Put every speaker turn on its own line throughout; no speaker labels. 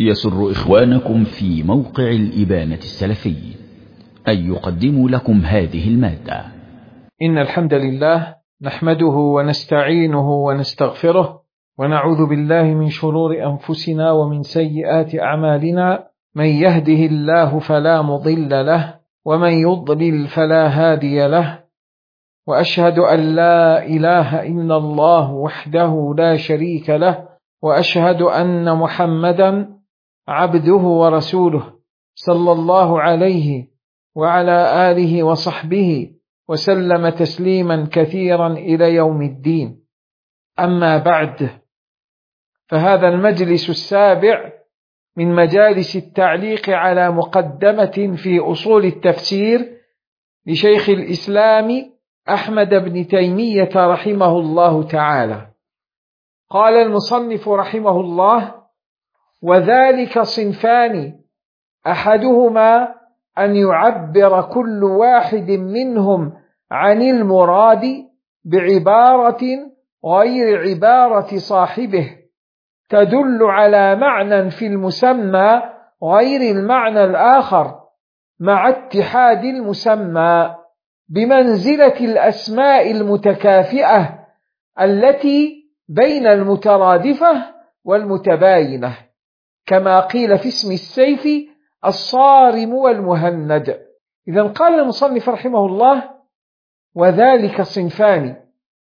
يسر إخوانكم في موقع الإبانة السلفي أن يقدموا لكم هذه المادة.
إن الحمد لله نحمده ونستعينه ونستغفره ونعوذ بالله من شرور أنفسنا ومن سيئات أعمالنا، من يهده الله فلا مضل له ومن يضلل فلا هادي له، وأشهد أن لا إله إلا الله وحده لا شريك له، وأشهد أن محمدا عبده ورسوله صلى الله عليه وعلى آله وصحبه وسلم تسليما كثيرا إلى يوم الدين. أما بعد، فهذا المجلس السابع من مجالس التعليق على مقدمة في أصول التفسير لشيخ الإسلام أحمد بن تيمية رحمه الله تعالى. قال المصنف رحمه الله: وذلك صنفان، أحدهما أن يعبر كل واحد منهم عن المراد بعبارة غير عبارة صاحبه تدل على معنى في المسمى غير المعنى الآخر، مع اتحاد المسمى بمنزلة الأسماء المتكافئة التي بين المترادفة والمتباينة، كما قيل في اسم السيف الصارم والمهند. إذن قال المصنف رحمه الله: وذلك صنفان،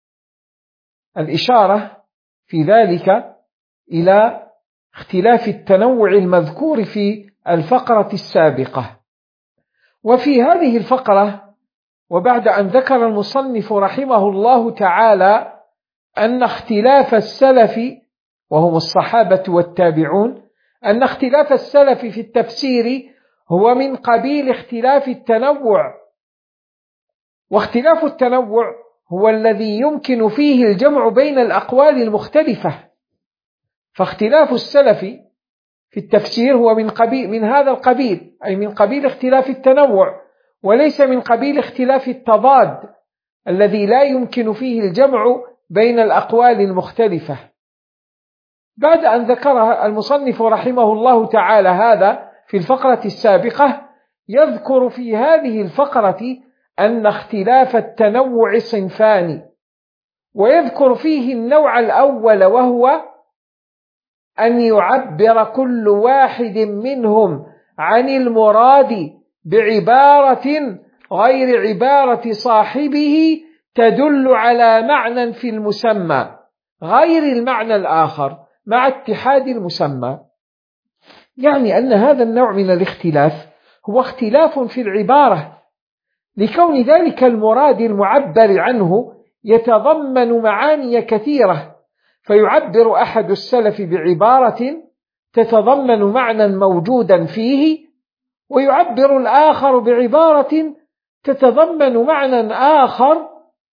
الإشارة في ذلك إلى اختلاف التنوع المذكور في الفقرة السابقة. وفي هذه الفقرة، وبعد أن ذكر المصنف رحمه الله تعالى أن اختلاف السلف وهم الصحابة والتابعون، أن اختلاف السلف في التفسير هو من قبيل اختلاف التنوع، واختلاف التنوع هو الذي يمكن فيه الجمع بين الأقوال المختلفة. فاختلاف السلف في التفسير هو من هذا القبيل، أي من قبيل اختلاف التنوع، وليس من قبيل اختلاف التضاد الذي لا يمكن فيه الجمع بين الأقوال المختلفة. بعد أن ذكر المصنف رحمه الله تعالى هذا في الفقرة السابقة، يذكر في هذه الفقرة أن اختلاف التنوع صنفان، ويذكر فيه النوع الأول، وهو أن يعبر كل واحد منهم عن المراد بعبارة غير عبارة صاحبه تدل على معنى في المسمى غير المعنى الآخر، مع اتحاد المسمى. يعني أن هذا النوع من الاختلاف هو اختلاف في العبارة، لكون ذلك المراد المعبر عنه يتضمن معاني كثيرة، فيعبر أحد السلف بعبارة تتضمن معنى موجودا فيه، ويعبر الآخر بعبارة تتضمن معنى آخر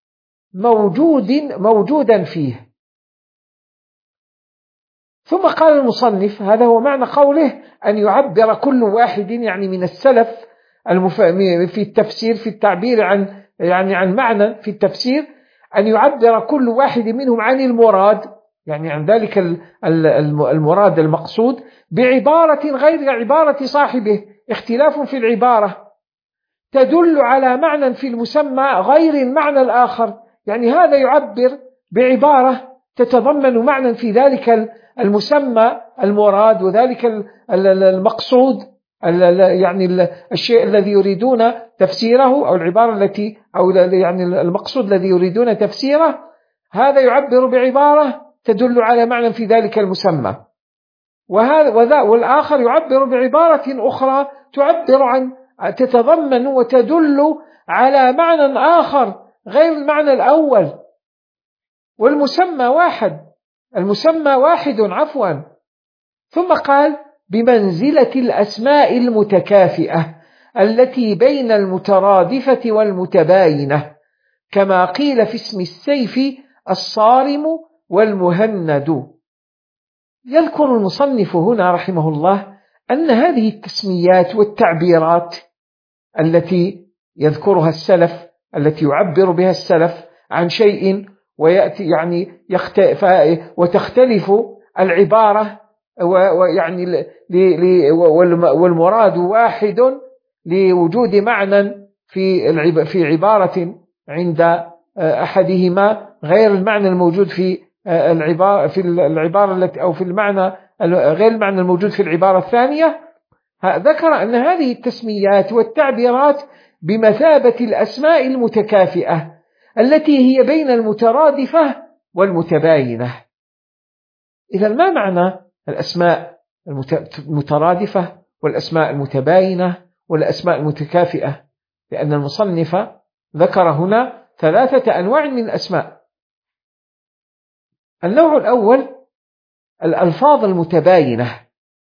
موجودا فيه. ثم قال المصنف: هذا هو معنى قوله أن يعبر كل واحد، يعني من السلف في التفسير، في التعبير عن معنى في التفسير، أن يعبر كل واحد منهم عن المراد، يعني عن ذلك المراد المقصود، بعبارة غير عبارة صاحبه، اختلاف في العبارة تدل على معنى في المسمى غير المعنى الآخر. يعني هذا يعبر بعبارة تتضمن معنى في ذلك المسمى المراد وذلك المقصود، يعني الشيء الذي يريدون تفسيره، أو العبارة التي، أو يعني المقصود الذي يريدون تفسيره، هذا يعبر بعبارة تدل على معنى في ذلك المسمى، والآخر يعبر بعبارة أخرى تعبر عن، تتضمن وتدل على معنى آخر غير المعنى الأول، والمسمى واحد عفوا. ثم قال: بمنزلة الأسماء المتكافئة التي بين المترادفة والمتباينة، كما قيل في اسم السيف الصارم والمهند. يذكر المصنف هنا رحمه الله أن هذه التسميات والتعبيرات التي يذكرها السلف، التي يعبر بها السلف عن شيء، ويأتي يعني وتختلف العبارة ويعني والمراد واحد لوجود معنى في عبارة عند أحدهما غير المعنى الموجود في العبارة التي أو في المعنى غير المعنى الموجود في العبارة الثانية. ذكر أن هذه التسميات والتعبيرات بمثابة الأسماء المتكافئة التي هي بين المترادفة والمتباينة. إذا ما معنى الأسماء المترادفة والأسماء المتباينة والأسماء المتكافئة؟ لأن المصنف ذكر هنا 3 أنواع من الأسماء. النوع الأول الألفاظ المتباينة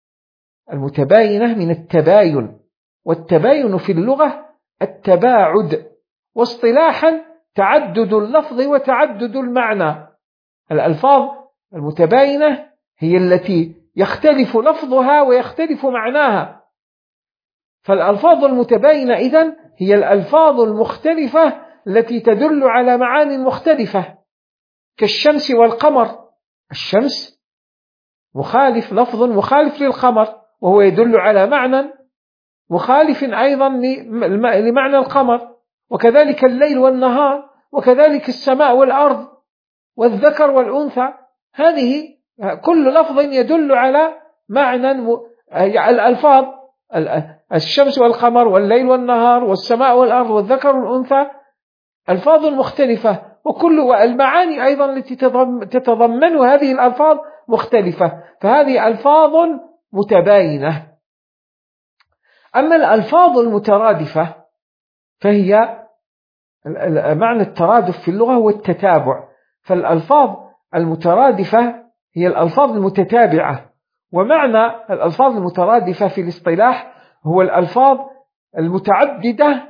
من التباين، والتباين في اللغة التباعد، واصطلاحا تعدد اللفظ وتعدد المعنى. الألفاظ المتباينة هي التي يختلف لفظها ويختلف معناها. فالألفاظ المتباينة إذن هي الألفاظ المختلفة التي تدل على معان مختلفة، كالشمس والقمر. الشمس مخالف، لفظ مخالف للقمر، وهو يدل على معنى مخالف أيضا لمعنى القمر، وكذلك الليل والنهار، وكذلك السماء والأرض والذكر والأنثى. هذه كل لفظ يدل على معنى. الألفاظ الشمس والقمر والليل والنهار والسماء والأرض والذكر والأنثى ألفاظ مختلفة، وكل المعاني أيضا التي تتضمن هذه الألفاظ مختلفة، فهذه ألفاظ متباينة. أما الألفاظ المترادفة فهي معنى الترادف في اللغة هو التتابع. فالألفاظ المترادفة هي الألفاظ المتتابعة، ومعنى الألفاظ المترادفة في الاصطلاح هو الألفاظ المتعددة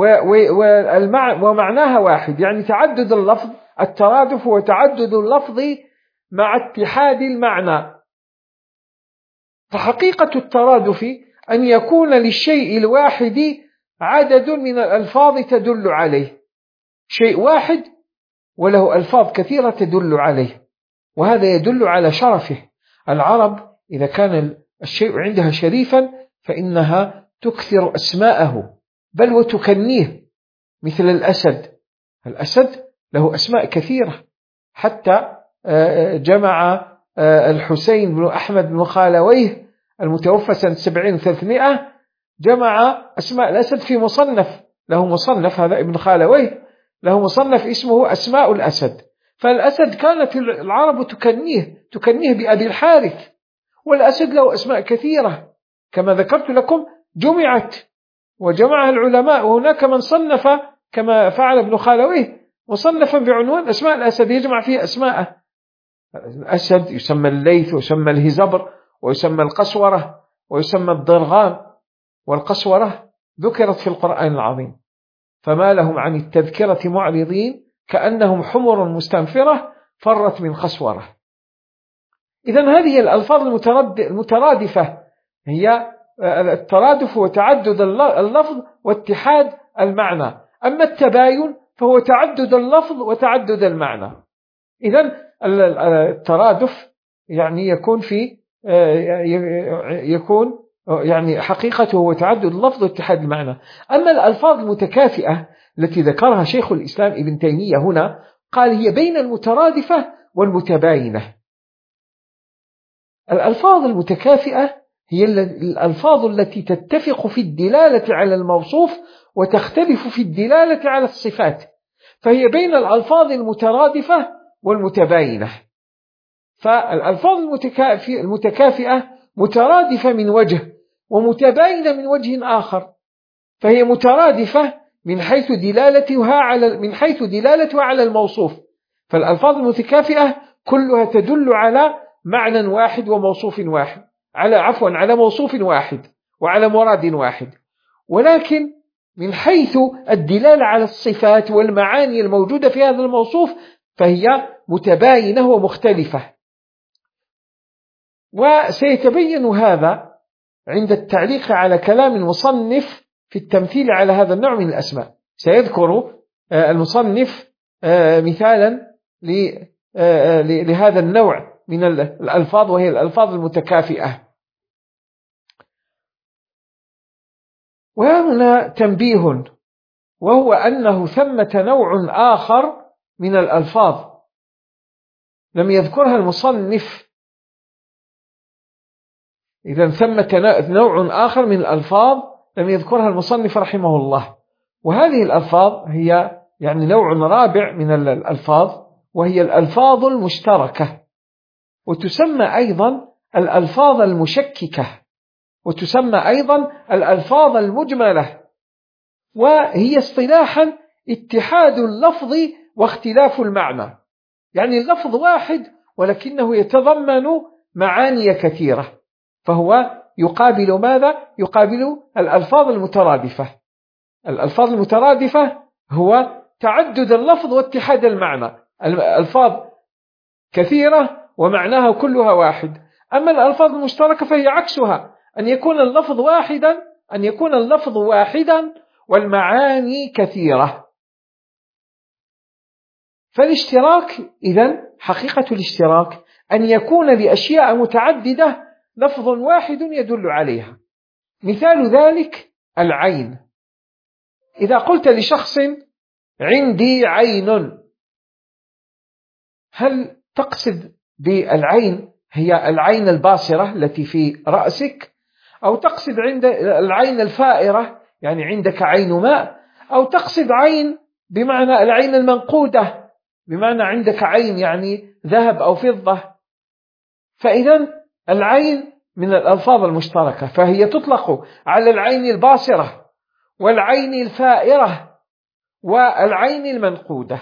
ومعناها واحد، يعني تعدد اللفظ. الترادف هو تعدد اللفظ مع اتحاد المعنى. فحقيقة الترادف أن يكون للشيء الواحد عدد من الألفاظ تدل عليه، شيء واحد وله ألفاظ كثيرة تدل عليه، وهذا يدل على شرفه. العرب إذا كان الشيء عندها شريفا فإنها تكثر أسماءه بل وتكنيه، مثل الأسد له أسماء كثيرة، حتى جمع الحسين بن أحمد بن خالويه المتوفى سنة 70-300 جمع أسماء الأسد في مصنف له، مصنف هذا ابن خالويه له مصنف اسمه أسماء الأسد. فالأسد كانت العرب تكنيه بأبي الحارث، والأسد له أسماء كثيرة كما ذكرت لكم، جمعت وجمعها العلماء، وهناك من صنف كما فعل ابن خالويه مصنفا بعنوان أسماء الأسد يجمع فيه أسماءه. الأسد يسمى الليث ويسمى الهزبر ويسمى القسورة ويسمى الضرغام، والقسورة ذكرت في القرآن العظيم، فما لهم عن التذكرة معرضين كأنهم حمر مستنفرة فرت من قسورة. إذن هذه الألفاظ المترادفة هي الترادف وتعدد اللفظ واتحاد المعنى. أما التباين فهو تعدد اللفظ وتعدد المعنى. إذن الترادف يعني يكون يعني حقيقته هو تعدد اللفظ واتحاد المعنى. أما الألفاظ المتكافئة التي ذكرها شيخ الإسلام ابن تيمية هنا قال هي بين المترادفة والمتباينة. الألفاظ المتكافئة هي الألفاظ التي تتفق في الدلالة على الموصوف وتختلف في الدلالة على الصفات، فهي بين الألفاظ المترادفة والمتباينة. فالألفاظ المتكافئة مترادفة من وجه ومتباينة من وجه آخر، فهي مترادفة من حيث دلالتها على الموصوف. فالألفاظ المتكافئة كلها تدل على معنى واحد وموصوف واحد، على موصوف واحد وعلى مراد واحد، ولكن من حيث الدلالة على الصفات والمعاني الموجودة في هذا الموصوف فهي متباينة ومختلفة. وسيتبين هذا عند التعليق على كلام المصنف في التمثيل على هذا النوع من الأسماء. سيذكر المصنف مثالا لهذا النوع من الألفاظ، وهي الألفاظ المتكافئة. وهنا تنبيه، وهو أنه ثمة نوع آخر من الألفاظ لم يذكرها المصنف. إذا ثمة نوع آخر من الألفاظ لم يذكرها المصنف رحمه الله، وهذه الألفاظ هي يعني نوع رابع من الألفاظ، وهي الألفاظ المشتركة، وتسمى أيضا الألفاظ المشككة، وتسمى أيضا الألفاظ المجملة، وهي اصطلاحا اتحاد اللفظ واختلاف المعنى. يعني اللفظ واحد ولكنه يتضمن معاني كثيرة، فهو يقابل ماذا؟ يقابل الألفاظ المترادفة. الألفاظ المترادفة هو تعدد اللفظ واتحاد المعنى، الألفاظ كثيرة ومعناها كلها واحد. أما الألفاظ المشتركة فهي عكسها، أن يكون اللفظ واحدا والمعاني كثيرة. فالاشتراك إذن حقيقة الاشتراك أن يكون لأشياء متعددة لفظ واحد يدل عليها. مثال ذلك العين. إذا قلت لشخص عندي عين، هل تقصد بالعين هي العين الباصرة التي في رأسك، أو تقصد عند العين الفائرة يعني عندك عين ماء، أو تقصد عين بمعنى العين المنقودة بمعنى عندك عين يعني ذهب أو فضة؟ فإذا العين من الألفاظ المشتركة، فهي تطلق على العين الباصرة والعين الفائرة والعين المنقودة.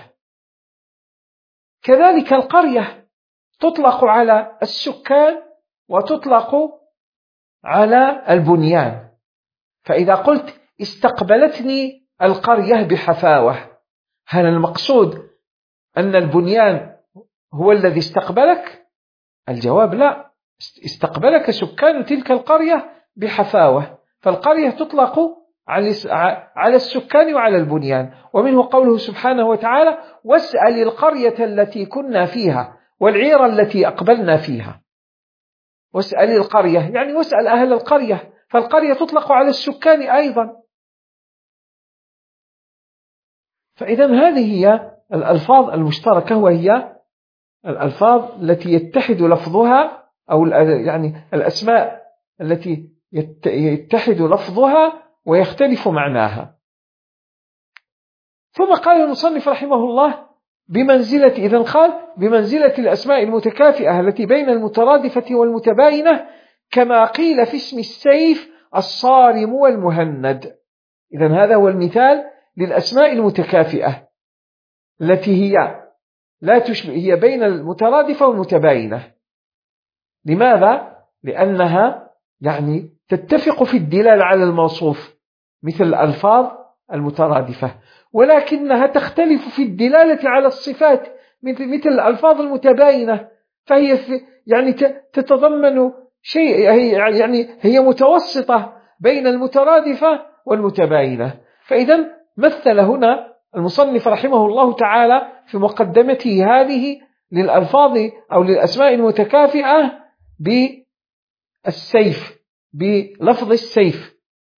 كذلك القرية تطلق على السكان وتطلق على البنيان. فإذا قلت استقبلتني القرية بحفاوة، هل المقصود أن البنيان هو الذي استقبلك؟ الجواب لا، استقبلك سكان تلك القرية بحفاوة. فالقرية تطلق على السكان وعلى البنيان. ومنه قوله سبحانه وتعالى واسأل القرية التي كنا فيها والعير التي أقبلنا فيها. واسأل القرية يعني واسأل أهل القرية، فالقرية تطلق على السكان أيضا. فإذا هذه هي الألفاظ المشتركة، وهي الألفاظ التي يتحد لفظها، أو يعني الأسماء التي يتحد لفظها ويختلف معناها. ثم قال المصنف رحمه الله بمنزلة، إذن قال بمنزلة الأسماء المتكافئة التي بين المترادفة والمتباينة، كما قيل في اسم السيف الصارم والمهند. إذن هذا هو المثال للأسماء المتكافئة التي هي لا تشبه، هي بين المترادفة والمتباينة. لماذا؟ لأنها يعني تتفق في الدلالة على الموصوف مثل الألفاظ المترادفة، ولكنها تختلف في الدلالة على الصفات مثل الألفاظ المتباينة، فهي يعني تتضمن شيء، يعني هي متوسطة بين المترادفة والمتباينة. فإذا مثل هنا المصنف رحمه الله تعالى في مقدمته هذه للألفاظ أو للأسماء المتكافئة بالسيف، بلفظ السيف.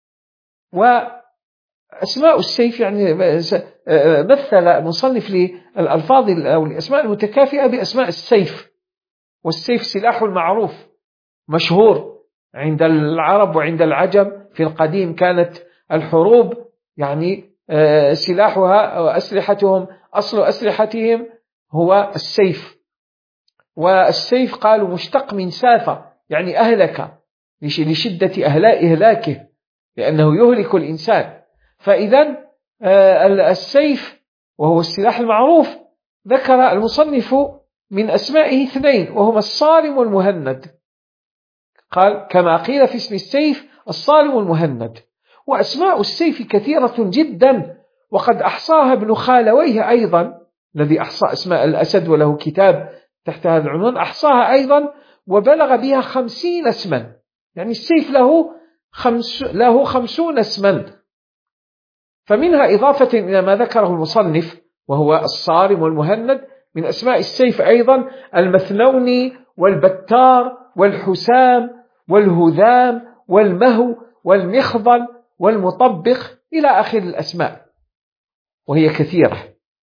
وأسماء السيف يعني مثل المصنف للألفاظ أو الأسماء المتكافئة بأسماء السيف. والسيف سلاح معروف مشهور عند العرب وعند العجم. في القديم كانت الحروب يعني سلاحها وأسلحتهم، أصل أسلحتهم هو السيف. والسيف قالوا مشتق من سافة يعني أهلك، لشدة إهلاكه لأنه يهلك الإنسان. فإذا السيف وهو السلاح المعروف ذكر المصنف من أسمائه اثنين، وهما الصارم والمهند. قال كما قيل في اسم السيف الصارم والمهند. وأسماء السيف كثيرة جدا، وقد أحصاها ابن خالويه أيضا، الذي أحصى أسماء الأسد وله كتاب تحت هذا العنوان، أحصاها أيضا وبلغ بها 50 اسما. يعني السيف له 50 اسما. فمنها إضافة إلى ما ذكره المصنف وهو الصارم والمهند، من أسماء السيف أيضا المثنوني والبتار والحسام والهذام والمهو والمخضل والمطبخ إلى آخر الأسماء، وهي كثيرة.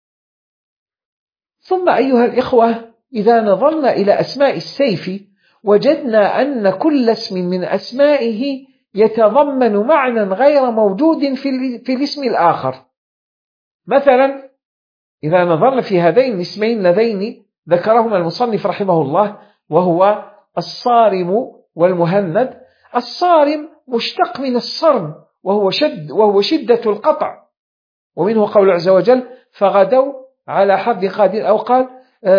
ثم أيها الإخوة، إذا نظرنا إلى أسماء السيف وجدنا أن كل اسم من أسمائه يتضمن معنى غير موجود في الاسم الآخر. مثلا إذا نظرنا في هذين الاسمين اللذين ذكرهما المصنف رحمه الله، وهو الصارم والمهند. الصارم مشتق من الصرم وهو شدة القطع، ومنه قول عز وجل فغدوا على حرد قادر، أو قال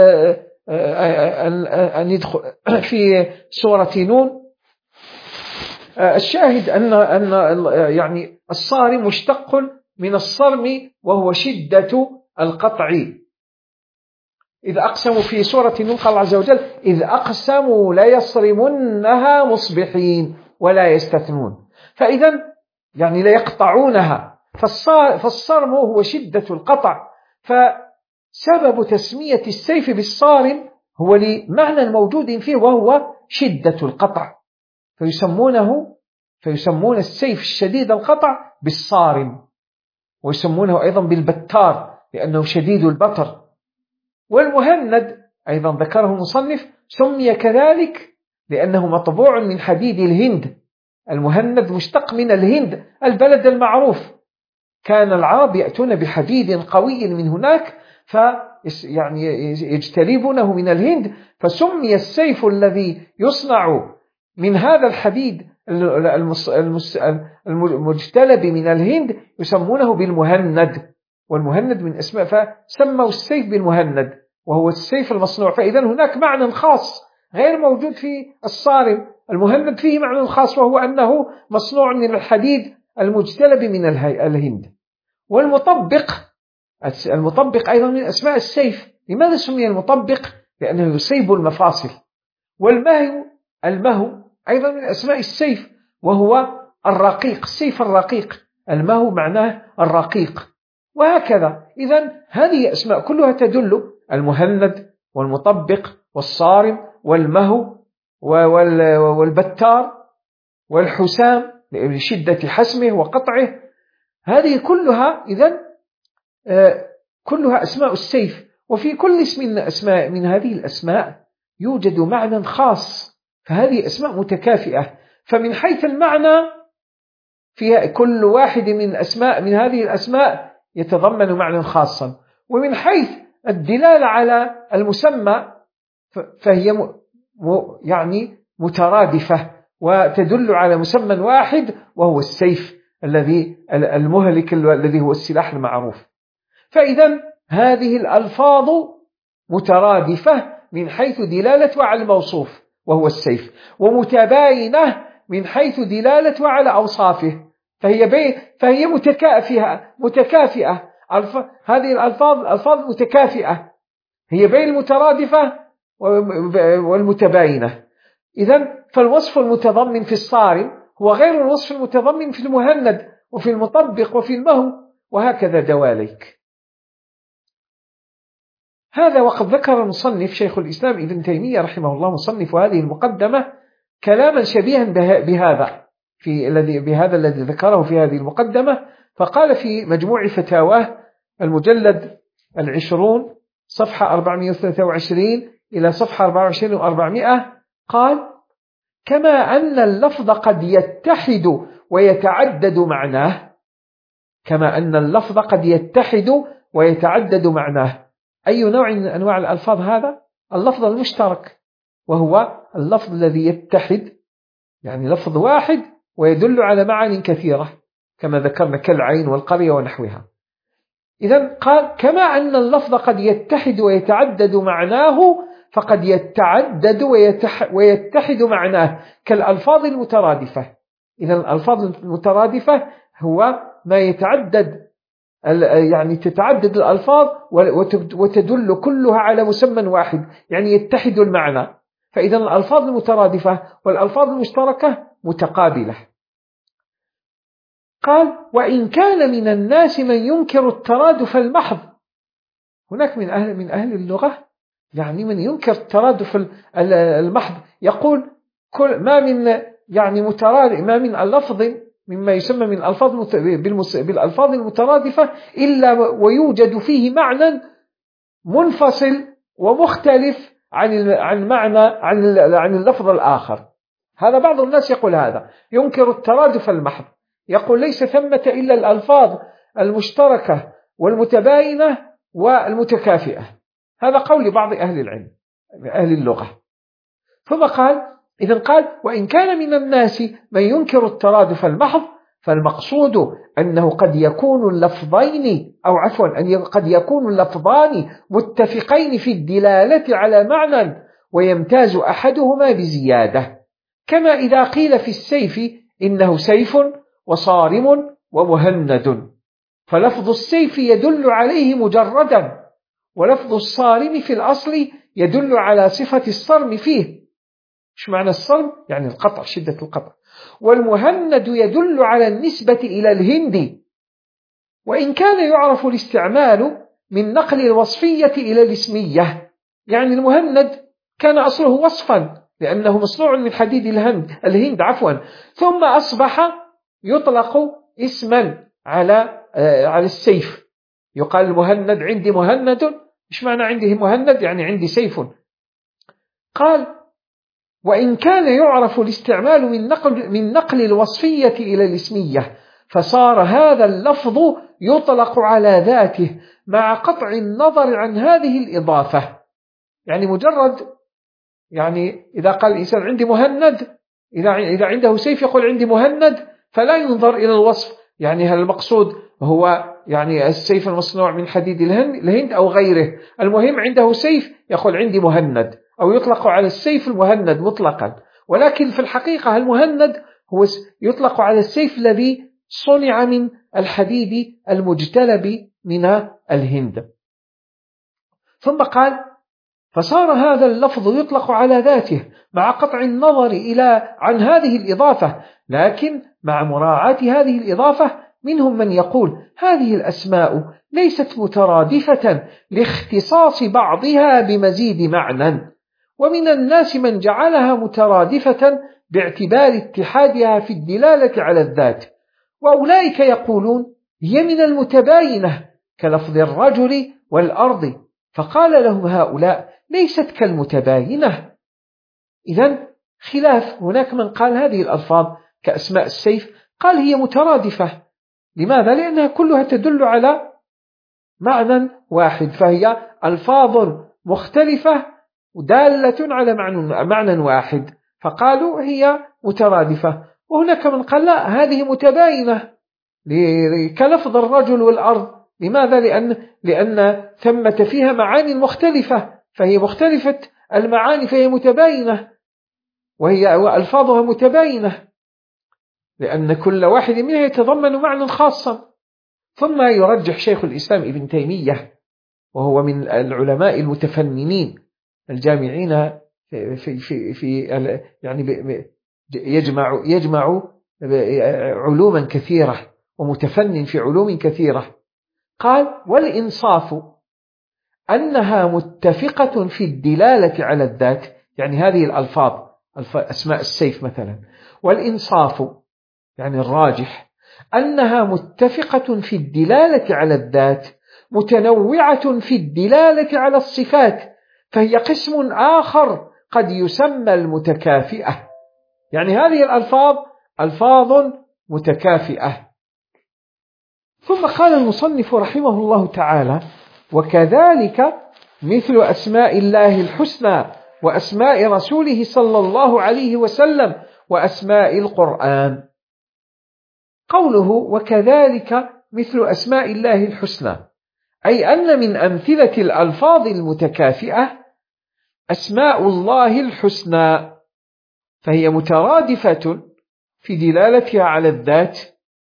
أن يدخل في سورة نون. الشاهد أن يعني الصارم مشتق من الصرم وهو شدة القطع. إذ أقسموا في سورة نون قال عز وجل إذ أقسموا ليصرمنها مصبحين ولا يستثنون، فإذا يعني ليقطعونها، فالصرم هو شدة القطع. فسبب تسمية السيف بالصارم هو لمعنى موجود فيه وهو شدة القطع، فيسمون السيف الشديد القطع بالصارم، ويسمونه أيضا بالبتار لأنه شديد البطر. والمهند أيضا ذكره المصنف سمي كذلك لأنه مطبوع من حديد الهند. المهند مشتق من الهند البلد المعروف، كان العرب يأتون بحديد قوي من هناك يعني يجتلبونه من الهند، فسمي السيف الذي يصنع من هذا الحديد المجتلب من الهند يسمونه بالمهند، والمهند من اسماء، فسموا السيف بالمهند وهو السيف المصنوع. فإذا هناك معنى خاص غير موجود في الصارم. المهند فيه معنى خاص وهو أنه مصنوع من الحديد المجتلب من الهند. والمطبق أيضا من أسماء السيف. لماذا سمي المطبق؟ لأنه يصيب المفاصل. المهو أيضا من أسماء السيف وهو الرقيق، السيف الرقيق، المهو معناه الرقيق، وهكذا. إذن هذه أسماء كلها تدل، المهند والمطبق والصارم والمهو والبتار والحسام لشدة حسمه وقطعه، هذه كلها إذن كلها أسماء السيف. وفي كل اسم من هذه الأسماء يوجد معنى خاص، فهذه أسماء متكافئة. فمن حيث المعنى فيها كل واحد من هذه الأسماء يتضمن معنى خاصا، ومن حيث الدلالة على المسمى فهي يعني مترادفة وتدل على مسمى واحد وهو السيف المهلك الذي هو السلاح المعروف. فإذا هذه الألفاظ مترادفة من حيث دلالتها على الموصوف وهو السيف، ومتباينة من حيث دلالتها على أوصافه، فهي متكافئة. هذه الألفاظ متكافئة، هي بين المترادفة والمتباينة. إذن فالوصف المتضمن في الصارم هو غير الوصف المتضمن في المهند وفي المطبق وفي المهو، وهكذا دواليك. هذا وقد ذكر المصنف شيخ الإسلام ابن تيمية رحمه الله مصنف هذه المقدمة كلاما شبيها بهذا الذي ذكره في هذه المقدمة، فقال في مجموع فتاواه المجلد 20 صفحة 423 إلى صفحة 24 و400 قال: كما أن اللفظ قد يتحد ويتعدد معناه. كما أن اللفظ قد يتحد ويتعدد معناه. أي نوع من أنواع الألفاظ هذا؟ اللفظ المشترك، وهو اللفظ الذي يتحد، يعني لفظ واحد ويدل على معاني كثيرة كما ذكرنا كالعين والقرية ونحوها. إذن قال كما أن اللفظ قد يتحد ويتعدد معناه فقد يتعدد ويتحد معناه كالألفاظ المترادفة. إذن الألفاظ المترادفة هو ما يتعدد، يعني تتعدد الألفاظ وتدل كلها على مسمى واحد، يعني يتحد المعنى. فإذا الألفاظ المترادفة والألفاظ المشتركة متقابلة. قال: وإن كان من الناس من ينكر الترادف المحض. هناك من أهل اللغة يعني من ينكر الترادف المحض يقول ما من يعني مترادف، ما من اللفظ مما يسمى من بالألفاظ المترادفة إلا ويوجد فيه معنى منفصل ومختلف عن معنى عن اللفظ الآخر. هذا بعض الناس يقول هذا، ينكر الترادف المحض، يقول ليس ثمة إلا الألفاظ المشتركة والمتباينة والمتكافئة. هذا قول بعض أهل العلم أهل اللغة. ثم قال إذن قال وإن كان من الناس من ينكر الترادف المحض فالمقصود أنه قد يكون اللفظين أو عفوا قد يكون اللفظان متفقين في الدلالة على معنى ويمتاز أحدهما بزيادة، كما إذا قيل في السيف إنه سيف وصارم ومهند، فلفظ السيف يدل عليه مجردا، ولفظ الصارم في الأصل يدل على صفة الصرم فيه. إيش معنى الصرم؟ يعني القطع، شدة القطع. والمهند يدل على النسبة إلى الهند، وإن كان يعرف الاستعمال من نقل الوصفية إلى الاسمية، يعني المهند كان أصله وصفا لأنه مصنوع من حديد الهند ثم أصبح يطلق اسما على السيف، يقال المهند عندي مهند. إيش معنى عنده مهند؟ يعني عندي سيف. قال وإن كان يعرف الاستعمال من نقل الوصفية إلى الاسمية فصار هذا اللفظ يطلق على ذاته مع قطع النظر عن هذه الإضافة. يعني مجرد يعني إذا قال الإنسان عندي مهند، إذا عنده سيف يقول عندي مهند، فلا ينظر إلى الوصف، يعني هل المقصود هو يعني السيف المصنوع من حديد الهند أو غيره، المهم عنده سيف يقول عندي مهند، أو يطلق على السيف المهند مطلقا. ولكن في الحقيقة المهند هو يطلق على السيف الذي صنع من الحديد المجتلب من الهند. ثم قال فصار هذا اللفظ يطلق على ذاته مع قطع النظر عن هذه الإضافة، لكن مع مراعاة هذه الإضافة منهم من يقول هذه الأسماء ليست مترادفة لاختصاص بعضها بمزيد معنى، ومن الناس من جعلها مترادفة باعتبار اتحادها في الدلالة على الذات، وأولئك يقولون هي من المتباينة كلفظ الرجل والأرض، فقال لهم هؤلاء ليست كالمتباينة. إذن خلاف، هناك من قال هذه الألفاظ كأسماء السيف قال هي مترادفة. لماذا؟ لأنها كلها تدل على معنى واحد، فهي ألفاظ مختلفة دالة على معنى واحد، فقالوا هي مترادفة. وهناك من قال لا، هذه متباينة كلفظ الرجل والأرض. لماذا؟ لأن ثمة فيها معاني مختلفة، فهي مختلفة المعاني، فهي متباينة، وهي ألفاظها متباينة لأن كل واحد منها يتضمن معنى خاصا. ثم يرجح شيخ الإسلام ابن تيمية، وهو من العلماء المتفننين الجامعين في يعني يجمع علوما كثيرة ومتفنن في علوم كثيرة. قال والإنصاف أنها متفقة في الدلالة على الذات، يعني هذه الألفاظ أسماء السيف مثلا، والإنصاف يعني الراجح أنها متفقة في الدلالة على الذات متنوعة في الدلالة على الصفات، فهي قسم آخر قد يسمى المتكافئة. يعني هذه الألفاظ ألفاظ متكافئة. ثم قال المصنف رحمه الله تعالى وكذلك مثل أسماء الله الحسنى وأسماء رسوله صلى الله عليه وسلم وأسماء القرآن. قوله وكذلك مثل أسماء الله الحسنى أي أن من أمثلة الألفاظ المتكافئة أسماء الله الحسنى، فهي مترادفة في دلالتها على الذات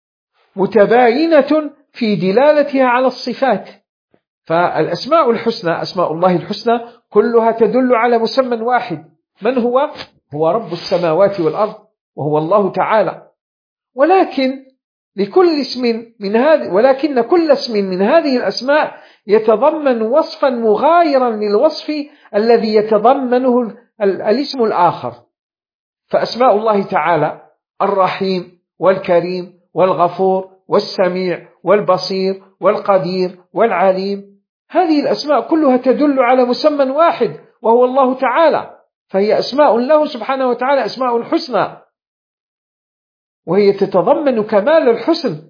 متباينة في دلالتها على الصفات. فالأسماء الحسنى أسماء الله الحسنى كلها تدل على مسمى واحد، من هو؟ هو رب السماوات والأرض، وهو الله تعالى. ولكن كل اسم من هذه الأسماء يتضمن وصفا مغايرا للوصف الذي يتضمنه الاسم الآخر. فأسماء الله تعالى الرحيم والكريم والغفور والسميع والبصير والقدير والعليم، هذه الأسماء كلها تدل على مسمى واحد وهو الله تعالى، فهي أسماء له سبحانه وتعالى، أسماء حسنى، وهي تتضمن كمال الحسن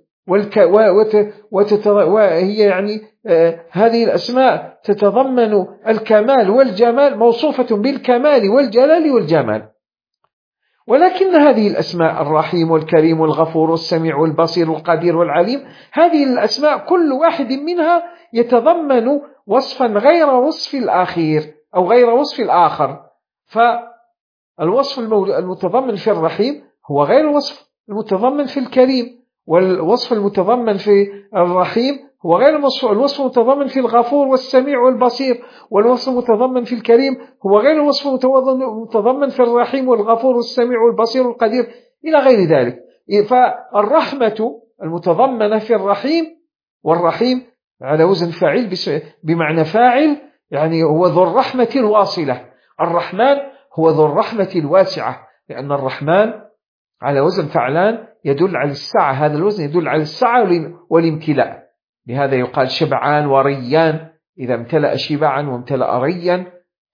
وهي يعني هذه الأسماء تتضمن الكمال والجمال، موصوفة بالكمال والجلال والجمال. ولكن هذه الأسماء الرحيم والكريم والغفور والسميع والبصير والقدير والعليم، هذه الأسماء كل واحد منها يتضمن وصفا غير وصف الأخير أو غير وصف الآخر. فالوصف المتضمن في الرحيم هو غير الوصف المتضمن في الكريم، والوصف المتضمن في الرحيم هو غير الوصف المتضمن في الغفور والسميع والبصير، والوصف المتضمن في الكريم هو غير الوصف المتضمن في الرحيم والغفور والسميع والبصير والقدير إلى غير ذلك. فالرحمة المتضمنة في الرحيم، والرحيم على وزن فاعل بمعنى فاعل، يعني هو ذو الرحمة الواصلة. الرحمن هو ذو الرحمة الواسعة، لأن الرحمن على وزن فعلان يدل على السعة، هذا الوزن يدل على السعة والامتلاء، لهذا يقال شبعان وريان، إذا امتلأ شبعا وامتلأ ريا.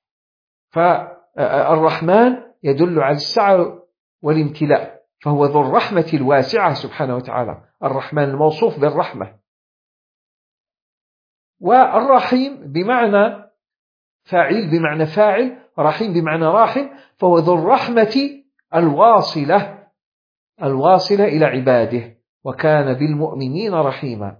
فالرحمن يدل على السعة والامتلاء، فهو ذو الرحمة الواسعة سبحانه وتعالى، الرحمن الموصوف بالرحمة. والرحيم بمعنى فاعل بمعنى فاعل، رحيم بمعنى راحم، فهو ذو الرحمة الواصلة إلى عباده، وكان بالمؤمنين رحيما.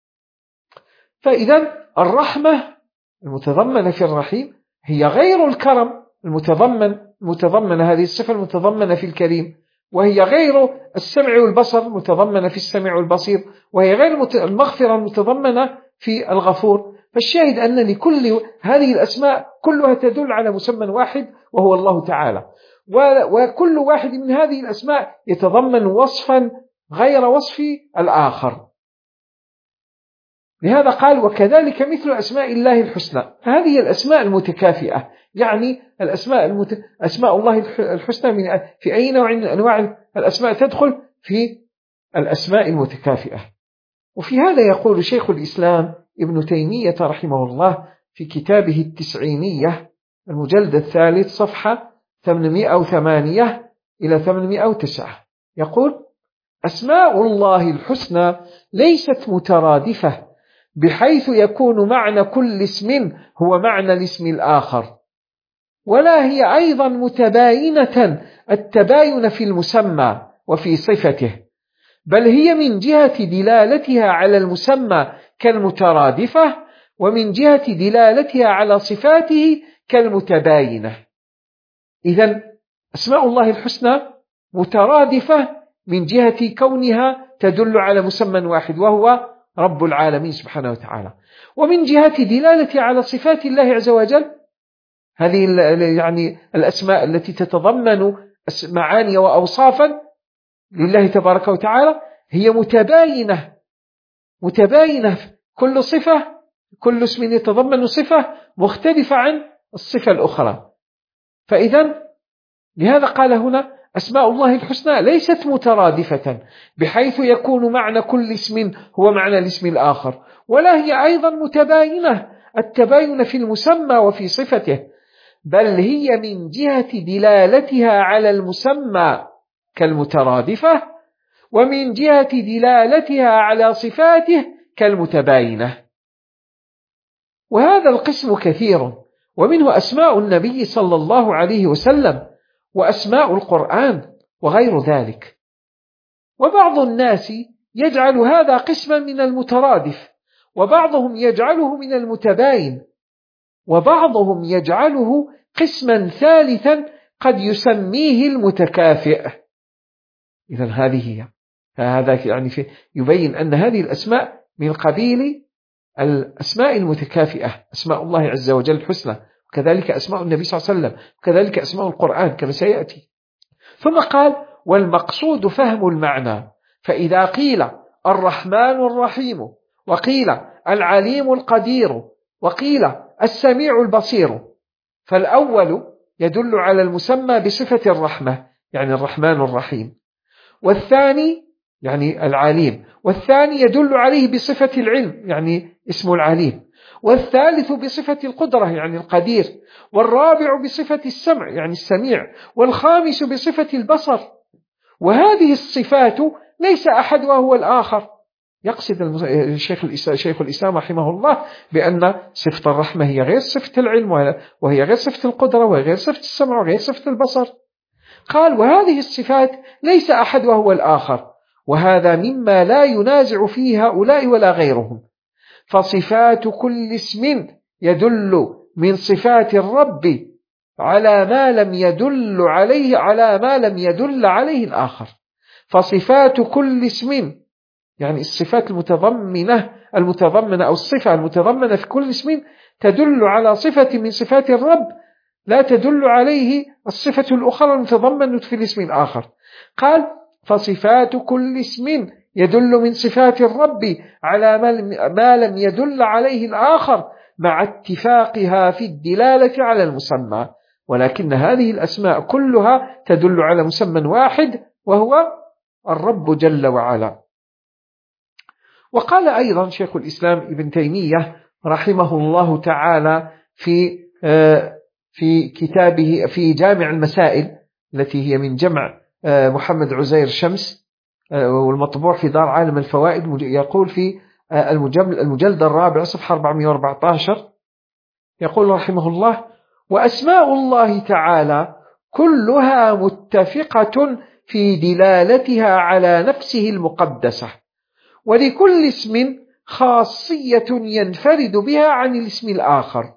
فإذا الرحمة المتضمنة في الرحيم هي غير الكرم المتضمن هذه الصفة المتضمنة في الكريم، وهي غير السمع والبصر المتضمنة في السمع والبصير، وهي غير المغفرة المتضمنة في الغفور. فالشاهد أن لكل هذه الأسماء كلها تدل على مسمى واحد وهو الله تعالى، وكل واحد من هذه الأسماء يتضمن وصفا غير وصف الآخر. لهذا قال وكذلك مثل أسماء الله الحسنى، هذه الأسماء المتكافئة، يعني أسماء الله الحسنى في أي نوع من أنواع الأسماء تدخل في الأسماء المتكافئة. وفي هذا يقول شيخ الإسلام ابن تيمية رحمه الله في كتابه التسعينية المجلد الثالث صفحة 808 إلى 809، يقول أسماء الله الحسنى ليست مترادفة بحيث يكون معنى كل اسم هو معنى الاسم الآخر، ولا هي أيضا متباينة التباين في المسمى وفي صفته، بل هي من جهة دلالتها على المسمى كالمترادفة، ومن جهة دلالتها على صفاته كالمتباينة. إذن أسماء الله الحسنى مترادفة من جهة كونها تدل على مسمى واحد وهو رب العالمين سبحانه وتعالى، ومن جهة دلالة على صفات الله عز وجل، هذه يعني الأسماء التي تتضمن معاني وأوصافا لله تبارك وتعالى هي متباينة، كل صفة كل اسم يتضمن صفة مختلفة عن الصفة الأخرى. فإذا لهذا قال هنا أسماء الله الحسنى ليست مترادفة بحيث يكون معنى كل اسم هو معنى الاسم الآخر، ولا هي أيضا متباينة التباين في المسمى وفي صفته، بل هي من جهة دلالتها على المسمى كالمترادفة، ومن جهة دلالتها على صفاته كالمتباينة. وهذا القسم كثير، ومنه أسماء النبي صلى الله عليه وسلم وأسماء القرآن وغير ذلك. وبعض الناس يجعل هذا قسما من المترادف، وبعضهم يجعله من المتباين، وبعضهم يجعله قسما ثالثا قد يسميه المتكافئ. إذن هذه هي، هذا يعني يبين أن هذه الأسماء من قبيل الأسماء المتكافئة، أسماء الله عز وجل الحسنى، وكذلك أسماء النبي صلى الله عليه وسلم، وكذلك أسماء القرآن كما سيأتي. ثم قال والمقصود فهم المعنى، فإذا قيل الرحمن الرحيم وقيل العليم القدير، وقيل السميع البصير. فالأول يدل على المسمى بصفة الرحمة، يعني الرحمن الرحيم، والثاني يعني العليم، والثاني يدل عليه بصفة العلم، يعني اسم العليم، والثالث بصفة القدرة، يعني القدير، والرابع بصفة السمع، يعني السميع، والخامس بصفة البصر. وهذه الصفات ليس أحد وهو الآخر. يقصد شيخ الإسلام رحمه الله بأن صفة الرحمة هي غير صفة العلم، وهي غير صفة القدرة، وهي غير صفة السمع، وغير صفة البصر. قال وهذه الصفات ليس أحد وهو الآخر، وهذا مما لا ينازع فيه هؤلاء ولا غيرهم. فصفات كل اسم يدل من صفات الرب على ما لم يدل عليه الآخر. فصفات كل اسم، يعني الصفات المتضمنة أو الصفة المتضمنة في كل اسم تدل على صفة من صفات الرب لا تدل عليه الصفة الأخرى المتضمنة في الاسم الآخر. قال فصفات كل اسم يدل من صفات الرب على ما لم يدل عليه الآخر، مع اتفاقها في الدلالة على المسمى، ولكن هذه الأسماء كلها تدل على مسمى واحد وهو الرب جل وعلا. وقال أيضا شيخ الإسلام ابن تيمية رحمه الله تعالى في كتابه في جامع المسائل التي هي من جمع محمد عزير شمس والمطبوع في دار عالم الفوائد، يقول في المجلد الرابع صفحة 414، يقول رحمه الله: وأسماء الله تعالى كلها متفقة في دلالتها على نفسه المقدسة، ولكل اسم خاصية ينفرد بها عن الاسم الآخر،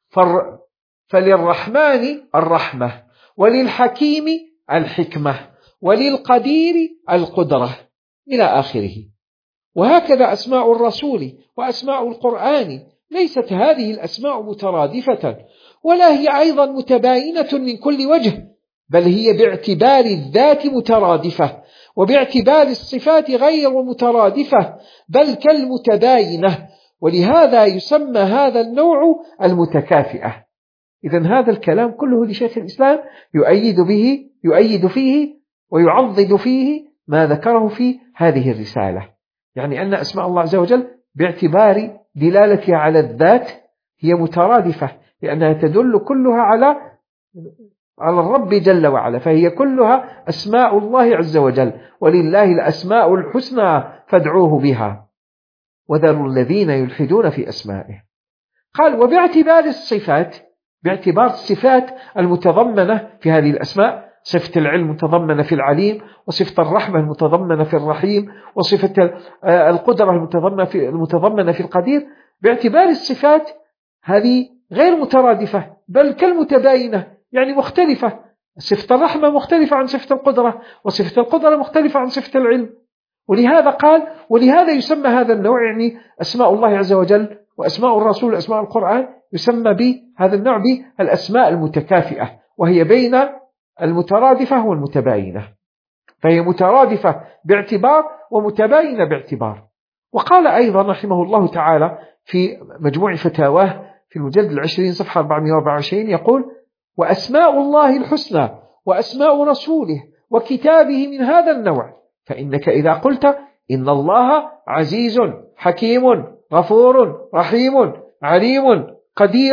فللرحمن الرحمة، وللحكيم الحكمة، وللقدير القدرة، إلى آخره. وهكذا أسماء الرسول وأسماء القرآن، ليست هذه الأسماء مترادفة، ولا هي أيضا متباينة من كل وجه، بل هي باعتبار الذات مترادفة، وباعتبار الصفات غير مترادفة بل كالمتباينة، ولهذا يسمى هذا النوع المتكافئة. إذن هذا الكلام كله لشيخ الإسلام يؤيد فيه ويعضد فيه ما ذكره في هذه الرسالة، يعني أن أسماء الله عز وجل باعتبار دلالتها على الذات هي مترادفة، لأنها تدل كلها على الرب جل وعلا، فهي كلها أسماء الله عز وجل، ولله الأسماء الحسنى فادعوه بها وذروا الذين يلحدون في أسمائه. قال وباعتبار الصفات، باعتبار الصفات المتضمنة في هذه الأسماء، صفة العلم المتضمنة في العليم، وصفة الرحمة المتضمنة في الرحيم، وصفة القدرة المتضمنة في القدير، باعتبار الصفات هذه غير مترادفة بل كالمتباينة، يعني مختلفة. صفة الرحمة مختلفة عن صفة القدرة، وصفة القدرة مختلفة عن صفة العلم. ولهذا قال ولهذا يسمى هذا النوع، يعني أسماء الله عز وجل وأسماء الرسول وأسماء القرآن، يسمى بهذا النوع بالأسماء المتكافئة، وهي بين المترادفة والمتباينة، فهي مترادفة باعتبار ومتباينة باعتبار. وقال أيضا رحمه الله تعالى في مجموع فتاواه في المجلد 20 صفحة 424، يقول: وأسماء الله الحسنى وأسماء رسوله وكتابه من هذا النوع، فإنك إذا قلت إن الله عزيز حكيم غفور رحيم عليم قدير،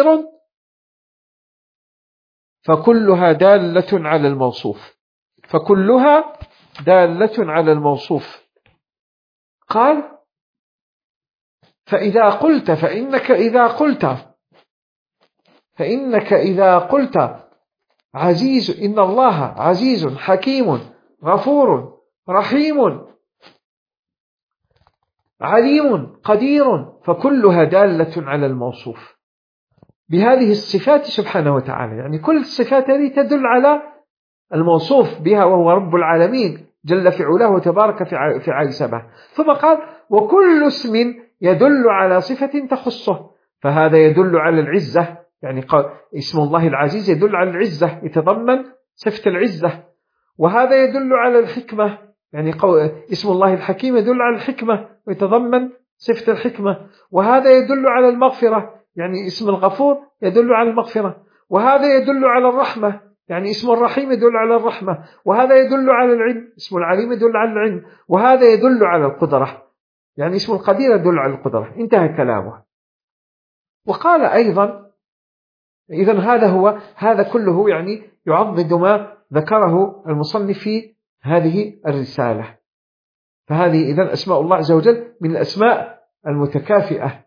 فكلها دالة على الموصوف، فكلها دالة على الموصوف. قال: فإنك إذا قلت عزيز، إن الله عزيز حكيم غفور رحيم عليم قدير، فكلها دالة على الموصوف بهذه الصفات سبحانه وتعالى، يعني كل الصفات هذه تدل على الموصوف بها وهو رب العالمين جل في علاه وتبارك في عالي سبحه. ثم قال: وكل اسم يدل على صفة تخصه، فهذا يدل على العزة، يعني قال اسم الله العزيز يدل على العزة، يتضمن صفة العزة. وهذا يدل على الحكمة، يعني اسم الله الحكيم يدل على الحكمة ويتضمن صفة الحكمة، وهذا يدل على المغفرة، يعني اسم الغفور يدل على المغفرة، وهذا يدل على الرحمة، يعني اسم الرحيم يدل على الرحمة، وهذا يدل على العلم، اسم العليم يدل على العلم، وهذا يدل على القدرة، يعني اسم القدير يدل على القدرة. انتهى كلامه. وقال أيضا إذن هذا كله يعني يعضد ما ذكره المصنف في هذه الرسالة. فهذه إذن أسماء الله عز وجل من الأسماء المتكافئة،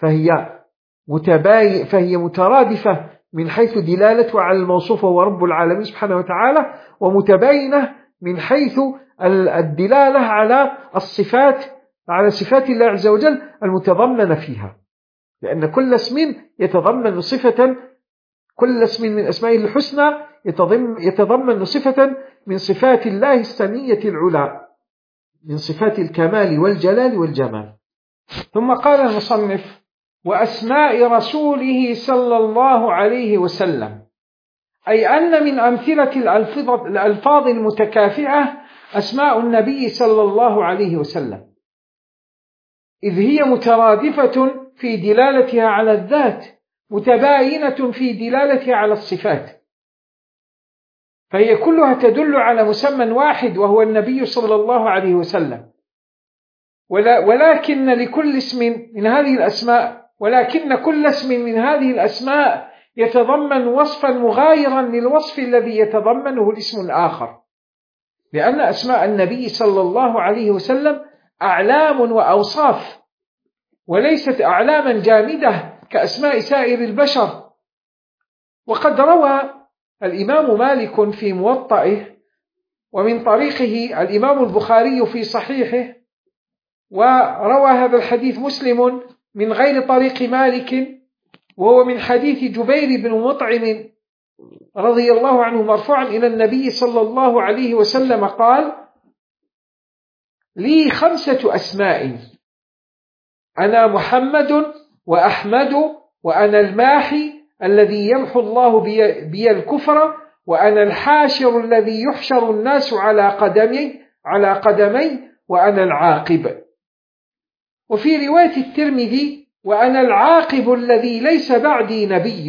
فهي مترادفة من حيث دلالتها على الموصوف وهو رب العالمين سبحانه وتعالى، ومتباينة من حيث الدلالة على الصفات، على صفات الله عز وجل المتضمنة فيها، لأن كل اسم يتضمن صفة، كل اسم من أسمائه الحسنى يتضمن صفة من صفات الله السنية العلى، من صفات الكمال والجلال والجمال. ثم قال المصنف: وأسماء رسوله صلى الله عليه وسلم، أي أن من أمثلة الألفاظ المتكافئة أسماء النبي صلى الله عليه وسلم، إذ هي مترادفة في دلالتها على الذات، متباينة في دلالتها على الصفات، فهي كلها تدل على مسمى واحد وهو النبي صلى الله عليه وسلم. ولكن لكل اسم من هذه الأسماء، ولكن كل اسم من هذه الأسماء يتضمن وصفا مغايرا للوصف الذي يتضمنه الاسم الآخر، لأن أسماء النبي صلى الله عليه وسلم أعلام وأوصاف، وليست أعلاما جامدة كأسماء سائر البشر. وقد روى الإمام مالك في موطئه، ومن طريقه الإمام البخاري في صحيحه، وروى هذا الحديث مسلم من غير طريق مالك، وهو من حديث جبير بن مطعم رضي الله عنه مرفوعا إلى النبي صلى الله عليه وسلم قال: لي 5 أسماء، أنا محمد وأحمد وأنا الماحي الذي يمحو الله بي الكفر، وأنا الحاشر الذي يحشر الناس على قدمي وأنا العاقب. وفي رواية الترمذي: وأنا العاقب الذي ليس بعدي نبي.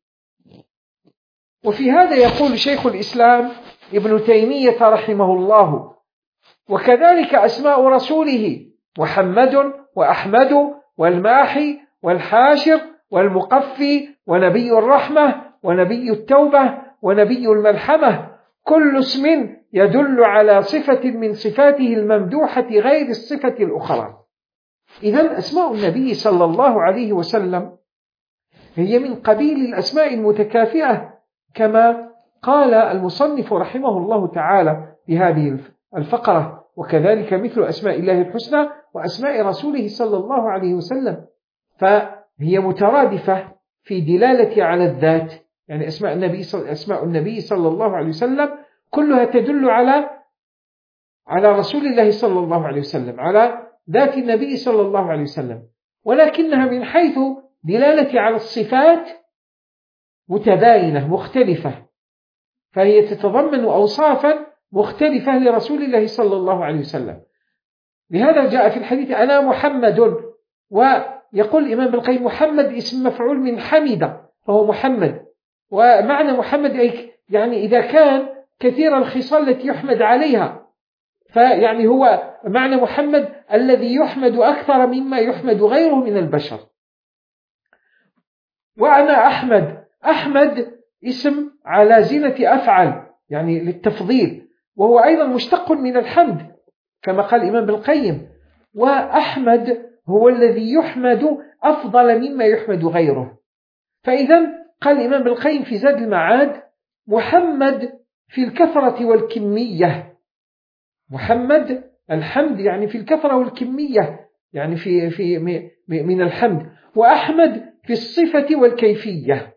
وفي هذا يقول شيخ الإسلام ابن تيمية رحمه الله: وكذلك أسماء رسوله محمد وأحمد والماحي والحاشر والمقفي ونبي الرحمة ونبي التوبة ونبي الملحمة، كل اسم يدل على صفة من صفاته الممدوحة غير الصفة الأخرى. إذن أسماء النبي صلى الله عليه وسلم هي من قبيل الأسماء المتكافئة، كما قال المصنف رحمه الله تعالى في هذه الفقرة: وكذلك مثل أسماء الله الحسنى وأسماء رسوله صلى الله عليه وسلم. فهي مترادفة في دلالة على الذات، يعني أسماء النبي صلى الله عليه وسلم كلها تدل على رسول الله صلى الله عليه وسلم، على ذات النبي صلى الله عليه وسلم، ولكنها من حيث دلالة على الصفات متباينة مختلفة، فهي تتضمن أوصافا مختلفة لرسول الله صلى الله عليه وسلم. لهذا جاء في الحديث: أنا محمد. ويقول الإمام ابن القيم: محمد اسم مفعول من حمد، فهو محمد. ومعنى محمد يعني إذا كان كثير الخصال التي يحمد عليها، فيعني هو معنى محمد الذي يحمد أكثر مما يحمد غيره من البشر. وأنا أحمد اسم على زينة أفعل، يعني للتفضيل، وهو أيضا مشتق من الحمد كما قال الإمام ابن القيم. وأحمد هو الذي يحمد أفضل مما يحمد غيره. فإذا قال الإمام ابن القيم في زاد المعاد: محمد في الكثرة والكمية. محمد الحمد يعني في الكثرة والكمية، يعني في من الحمد. وأحمد في الصفة والكيفية.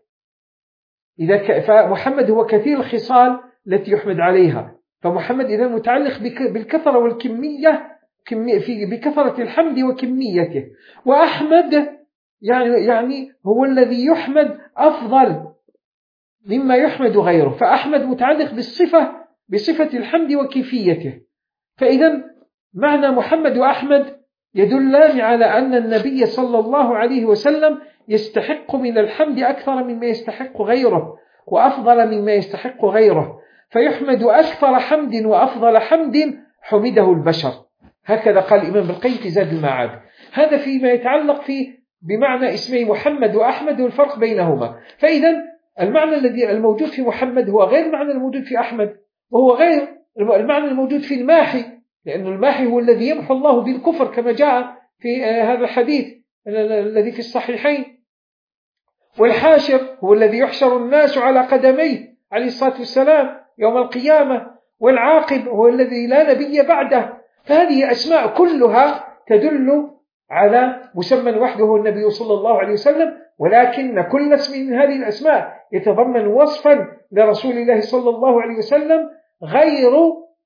فمحمد هو كثير الخصال التي يحمد عليها، فمحمد إذا متعلق بالكثرة والكمية، بكثرة الحمد وكميته. وأحمد يعني هو الذي يحمد أفضل مما يحمد غيره، فأحمد متعلق بصفة الحمد وكيفيته. فإذا معنى محمد وأحمد يدلان على أن النبي صلى الله عليه وسلم يستحق من الحمد أكثر مما يستحق غيره، وأفضل مما يستحق غيره، فيحمد أكثر حمد وأفضل حمد حمده البشر. هكذا قال الإمام بالقيم في زاد المعاد. هذا فيما يتعلق بمعنى اسمي محمد وأحمد والفرق بينهما. فإذا المعنى الذي الموجود في محمد هو غير المعنى الموجود في أحمد، وهو غير المعنى الموجود في الماحي، لأن الماحي هو الذي يمحو الله بالكفر كما جاء في هذا الحديث الذي في الصحيحين. والحاشر هو الذي يحشر الناس على قدميه عليه الصلاة والسلام يوم القيامة. والعاقب هو الذي لا نبي بعده. فهذه أسماء كلها تدل على مسمى وحده هو النبي صلى الله عليه وسلم، ولكن كل اسم من هذه الأسماء يتضمن وصفا لرسول الله صلى الله عليه وسلم غير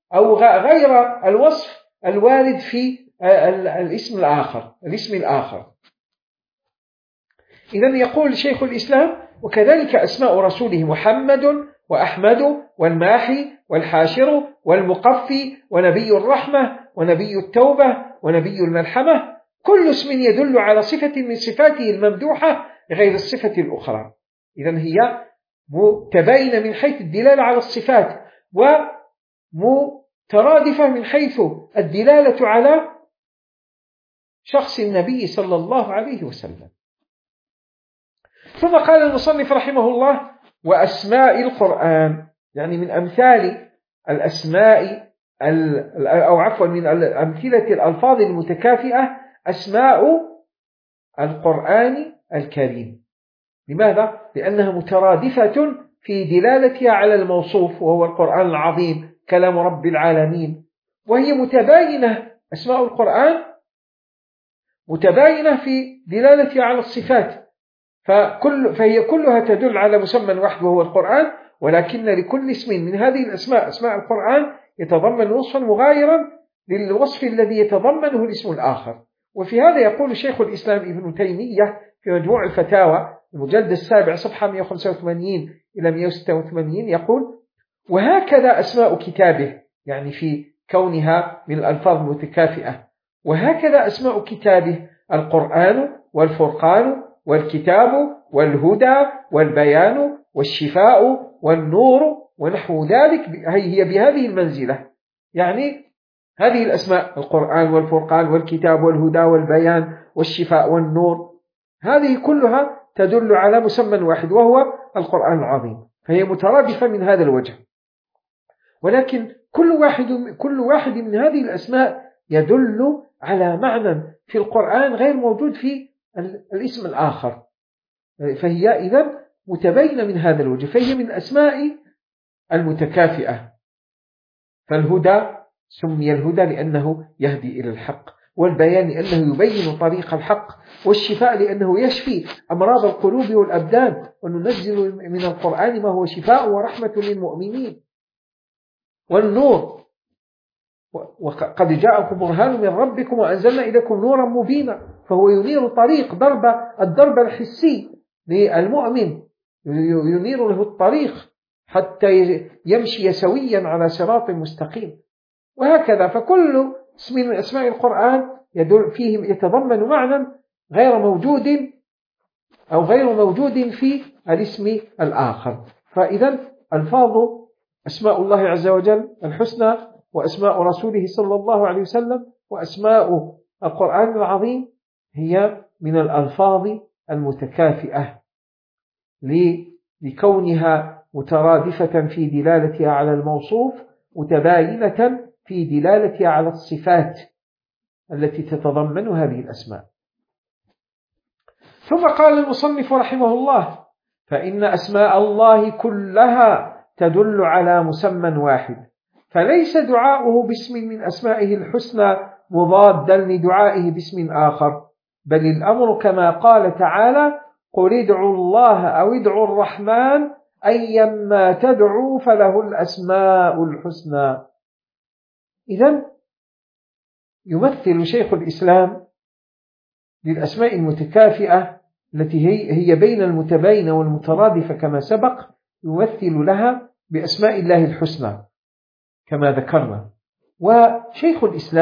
الوصف الوارد في الاسم الآخر. إذن يقول شيخ الإسلام: وكذلك أسماء رسوله محمد وأحمد والماحي والحاشر والمقفي ونبي الرحمة ونبي التوبة ونبي الملحمة، كل اسم يدل على صفة من صفاته الممدوحة غير الصفة الأخرى. إذن هي متباينة من حيث الدلالة على الصفات، ومترادفة من حيث الدلالة على شخص النبي صلى الله عليه وسلم. ثم قال المصنف رحمه الله: وأسماء القرآن، يعني من أمثال الأسماء من أمثلة الألفاظ المتكافئة أسماء القرآن الكريم. لماذا؟ لأنها مترادفة في دلالتها على الموصوف وهو القرآن العظيم كلام رب العالمين، وهي متباينة. أسماء القرآن متباينة في دلالتها على الصفات، فهي كلها تدل على مسمى وحده وهو القرآن، ولكن لكل اسم من هذه الأسماء أسماء القرآن يتضمن وصفا مغايرا للوصف الذي يتضمنه الاسم الآخر. وفي هذا يقول شيخ الإسلام ابن تيمية في مجموع الفتاوى المجلد 7 صفحة 185 إلى 186 يقول: وهكذا أسماء كتابه، يعني في كونها من الألفاظ المتكافئة، وهكذا أسماء كتابه القرآن والفرقان والكتاب والهدى والبيان والشفاء والنور ونحو ذلك، هي بهذه المنزلة. يعني هذه الأسماء القرآن والفرقان والكتاب والهدى والبيان والشفاء والنور، هذه كلها تدل على مسمى واحد وهو القرآن العظيم، فهي مترادفة من هذا الوجه. ولكن كل واحد من هذه الأسماء يدل على معنى في القرآن غير موجود في الاسم الآخر، فهي إذن متبينة من هذا الوجه، فهي من الأسماء المتكافئة. فالهدى سمي الهدى لأنه يهدي إلى الحق، والبيان لأنه يبين طريق الحق، والشفاء لأنه يشفي أمراض القلوب والأبدان، وننزل من القرآن ما هو شفاء ورحمة للمؤمنين. والنور وقد جاءكم برهان من ربكم وأنزلنا إليكم نورا مبينا، فهو ينير طريق الضرب الحسي للمؤمن، ينير له الطريق حتى يمشي سويا على صراط مستقيم. وهكذا فكل اسم من أسماء القرآن فيه يتضمن معنى غير موجود في الاسم الآخر. فإذا ألفاظ أسماء الله عز وجل الحسنى وأسماء رسوله صلى الله عليه وسلم وأسماء القرآن العظيم هي من الألفاظ المتكافئة لكونها مترادفة في دلالتها على الموصوف، متباينة في دلالتها على الصفات التي تتضمن هذه الأسماء. ثم قال المصنف رحمه الله: فإن أسماء الله كلها تدل على مسمى واحد، فليس دعاؤه باسم من أسمائه الحسنى مضادا لدعائه باسم آخر، بل الأمر كما قال تعالى: قل ادعوا الله أو ادعوا الرحمن أيما تدعوا فله الأسماء الحسنى. إذن يمثل شيخ الإسلام للأسماء المتكافئة التي هي بين المتباينة والمترادفة كما سبق، يمثل لها بأسماء الله الحسنى كما ذكرنا. وشيخ الإسلام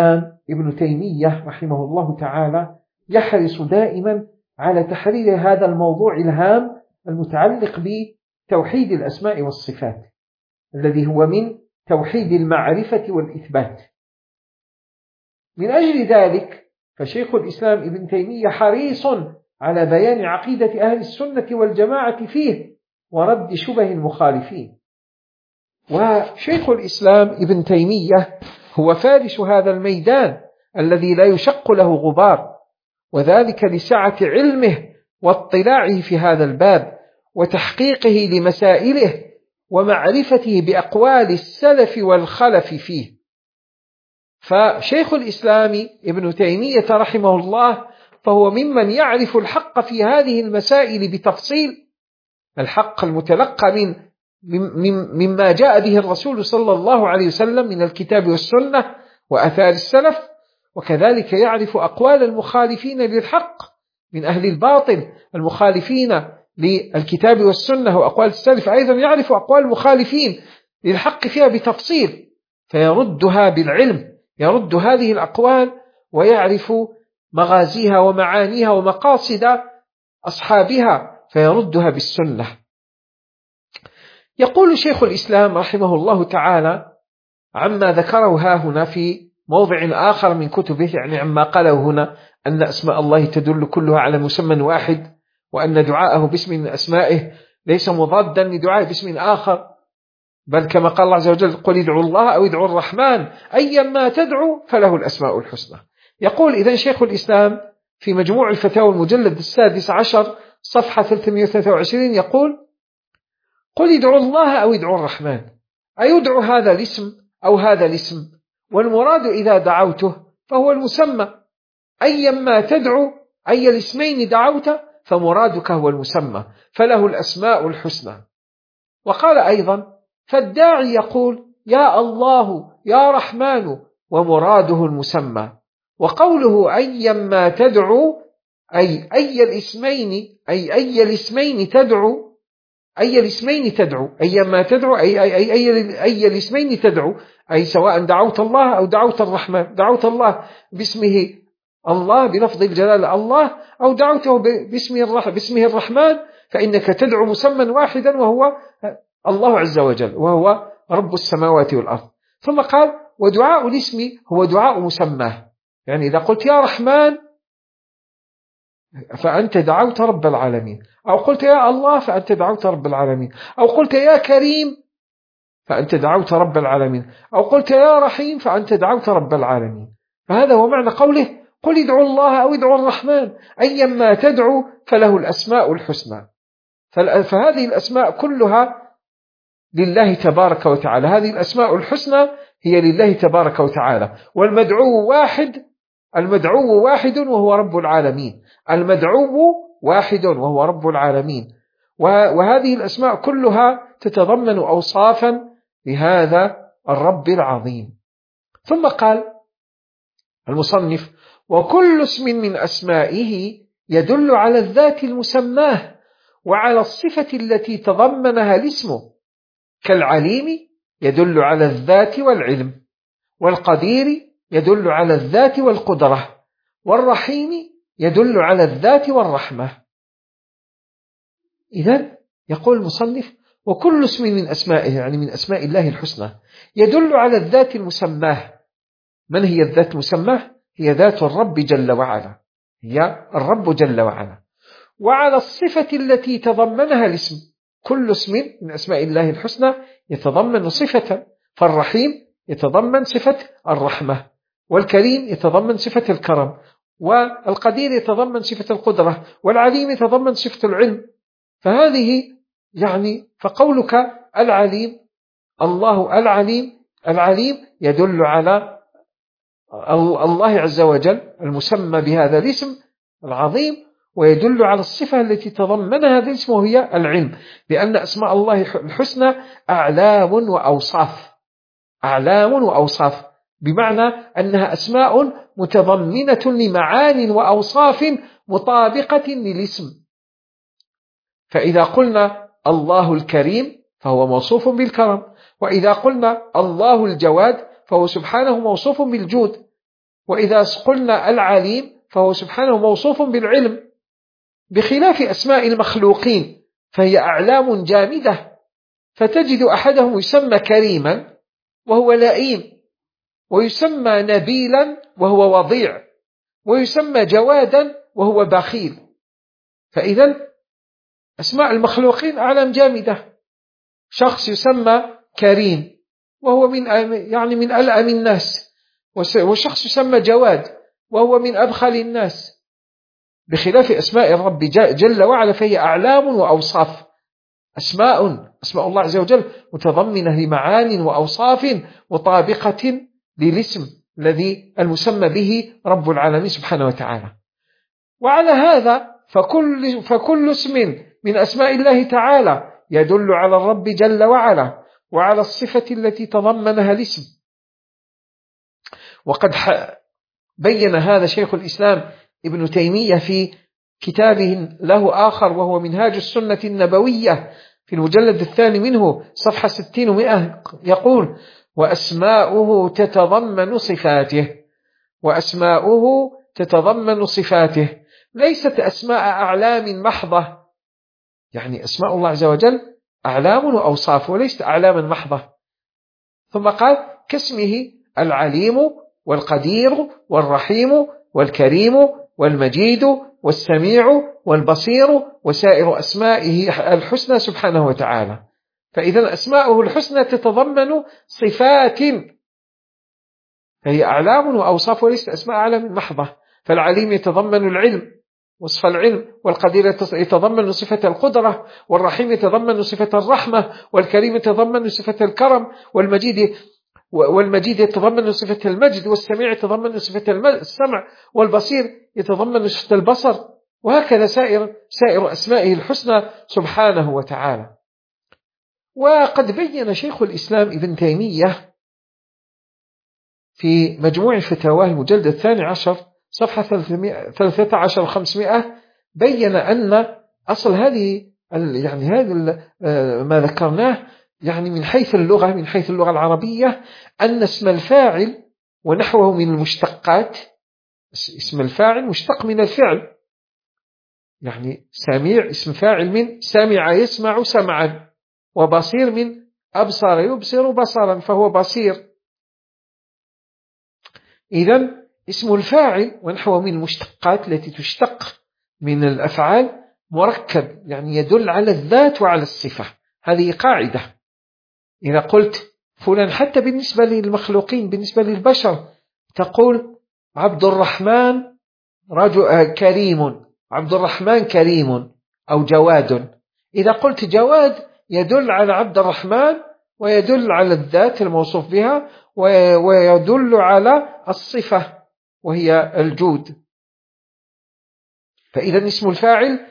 ابن تيمية رحمه الله تعالى يحرص دائما على تحرير هذا الموضوع الهام المتعلق بتوحيد الأسماء والصفات، الذي هو من توحيد المعرفة والإثبات. من أجل ذلك فشيخ الإسلام ابن تيمية حريص على بيان عقيدة أهل السنة والجماعة فيه ورد شبه المخالفين. وشيخ الإسلام ابن تيمية هو فارس هذا الميدان الذي لا يشق له غبار، وذلك لسعة علمه واطلاعه في هذا الباب وتحقيقه لمسائله ومعرفته بأقوال السلف والخلف فيه. فشيخ الإسلام ابن تيمية رحمه الله فهو ممن يعرف الحق في هذه المسائل بتفصيل، الحق المتلقى مما جاء به الرسول صلى الله عليه وسلم من الكتاب والسنة وآثار السلف، وكذلك يعرف أقوال المخالفين للحق من أهل الباطل المخالفين للكتاب والسنة وأقوال السلف، أيضا يعرف أقوال المخالفين للحق فيها بتفصيل فيردها بالعلم، يرد هذه الأقوال ويعرف مغازيها ومعانيها ومقاصد أصحابها فيردها بالسنة. يقول شيخ الإسلام رحمه الله تعالى عما ذكره ها هنا في موضع آخر من كتبه، يعني عما قاله هنا أن أسماء الله تدل كلها على مسمى واحد، وأن دعاءه باسم من أسمائه ليس مضادا لدعاء باسم آخر، بل كما قال الله عز وجل قل ادعوا الله أو ادعوا الرحمن أيما تدعوا فله الأسماء الحسنى. يقول إذن شيخ الإسلام في مجموع الفتاوى المجلد 16 صفحة 323 يقول قل ادعوا الله أو ادعوا الرحمن، أي ادعوا هذا الاسم أو هذا الاسم، والمراد إذا دعوته فهو المسمى، أيما تدعو أي الاسمين دعوت فمرادك هو المسمى فله الأسماء الحسنى. وقال أيضا فالداعي يقول يا الله يا رحمن ومراده المسمى، وقوله أيما تدعو أي الاسمين تدعو أيما تدعو أي الاسمين تدعو، أي سواء دعوت الله أو دعوت الرحمن، دعوت الله باسمه الله بلفظ الجلالة الله أو دعوته باسمه الرحمن، فإنك تدعو مسمى واحدا وهو الله عز وجل وهو رب السماوات والأرض. ثم قال ودعاء الاسم هو دعاء مسماه، يعني إذا قلت يا رحمن فأنت دعوت رب العالمين، أو قلت يا الله فأنت دعوت رب العالمين، أو قلت يا كريم فأنت دعوت رب العالمين، أو قلت يا رحيم فأنت دعوت رب العالمين. فهذا هو معنى قوله قل ادعوا الله أو ادعوا الرحمن أيما تدعو فله الأسماء الحسنى. فهذه الأسماء كلها لله تبارك وتعالى، هذه الأسماء الحسنى هي لله تبارك وتعالى، والمدعو واحد وهو رب العالمين، المدعو واحد وهو رب العالمين. وهذه الأسماء كلها تتضمن أوصافا لهذا الرب العظيم. ثم قال المصنف وكل اسم من أسمائه يدل على الذات المسماه وعلى الصفة التي تضمنها الاسم، كالعليم يدل على الذات والعلم، والقدير يدل على الذات والقدرة، والرحيم يدل على الذات والرحمة. إذن يقول المصنف وكل اسم من أسمائه، يعني من أسماء الله الحسنى، يدل على الذات المسماه. من هي الذات المسماه؟ هي ذات الرب جل وعلا، هي الرب جل وعلا، وعلى الصفة التي تضمنها الاسم. كل اسم من أسماء الله الحسنى يتضمن صفة، فالرحيم يتضمن صفة الرحمة، والكريم يتضمن صفة الكرم، والقدير يتضمن صفة القدرة، والعليم يتضمن صفة العلم. فهذه يعني فقولك العليم الله العليم يدل على الله عز وجل المسمى بهذا الاسم العظيم، ويدل على الصفة التي تضمنها هذا الاسم وهي العلم، لأن أسماء الله الحسنى أعلام وأوصاف، بمعنى أنها أسماء متضمنة لمعان وأوصاف مطابقة للاسم. فإذا قلنا الله الكريم فهو موصوف بالكرم، وإذا قلنا الله الجواد فهو سبحانه موصوف بالجود. وإذا قلنا العليم فهو سبحانه موصوف بالعلم، بخلاف أسماء المخلوقين فهي أعلام جامدة، فتجد أحدهم يسمى كريما وهو لئيم، ويسمى نبيلا وهو وضيع، ويسمى جوادا وهو بخيل. فإذا أسماء المخلوقين أعلام جامدة. شخص يسمى كريم وهو من ألأم الناس، وشخص يسمى جواد وهو من أبخل الناس، بخلاف أسماء الرب جل وعلا فهي أعلام وأوصاف. أسماء الله عز وجل متضمنة لمعان وأوصاف مطابقة للاسم الذي المسمى به رب العالمين سبحانه وتعالى. وعلى هذا فكل اسم من أسماء الله تعالى يدل على الرب جل وعلا وعلى الصفة التي تضمنها الاسم. وقد بين هذا شيخ الإسلام ابن تيمية في كتابه له آخر وهو منهاج السنة النبوية في المجلد الثاني منه صفحة 60 و100، يقول: وأسماؤه تتضمن صفاته. وأسماؤه تتضمن صفاته ليست أسماء أعلام محضة، يعني أسماء الله عز وجل أعلام وأوصاف وليست أعلاما محضة. ثم قال: كاسمه العليم والقدير والرحيم والكريم والمجيد والسميع والبصير وسائر أسمائه الحسنى سبحانه وتعالى. فإذا أسماؤه الحسنى تتضمن صفات، فهي أعلام وأوصاف وليست أسماء أعلام محضة. فالعليم يتضمن العلم وصف العلم، والقدير يتضمن صفة القدرة، والرحيم يتضمن صفة الرحمة، والكريم يتضمن صفة الكرم، والمجيد يتضمن صفة المجد، والسميع يتضمن صفة السمع، والبصير يتضمن صفة البصر، وهكذا سائر أسمائه الحسنى سبحانه وتعالى. وقد بين شيخ الإسلام ابن تيمية في مجموع فتاواه المجلد 12 صفحة 13 و500 بين أن أصل هذه ما ذكرناه من حيث اللغة العربية، أن اسم الفاعل ونحوه من المشتقات، اسم الفاعل مشتق من الفعل، يعني سميع اسم فاعل من سمع يسمع سمعا، وبصير من أبصر يبصر بصرا فهو بصير. إذن اسم الفاعل ونحوه من المشتقات التي تشتق من الأفعال مركب، يعني يدل على الذات وعلى الصفة. هذه قاعدة. إذا قلت فلان، حتى بالنسبة للمخلوقين، بالنسبة للبشر، تقول عبد الرحمن رجل كريم، عبد الرحمن كريم أو جواد. إذا قلت جواد يدل على عبد الرحمن ويدل على الذات الموصوف بها ويدل على الصفة وهي الجود. فإذا اسم الفاعل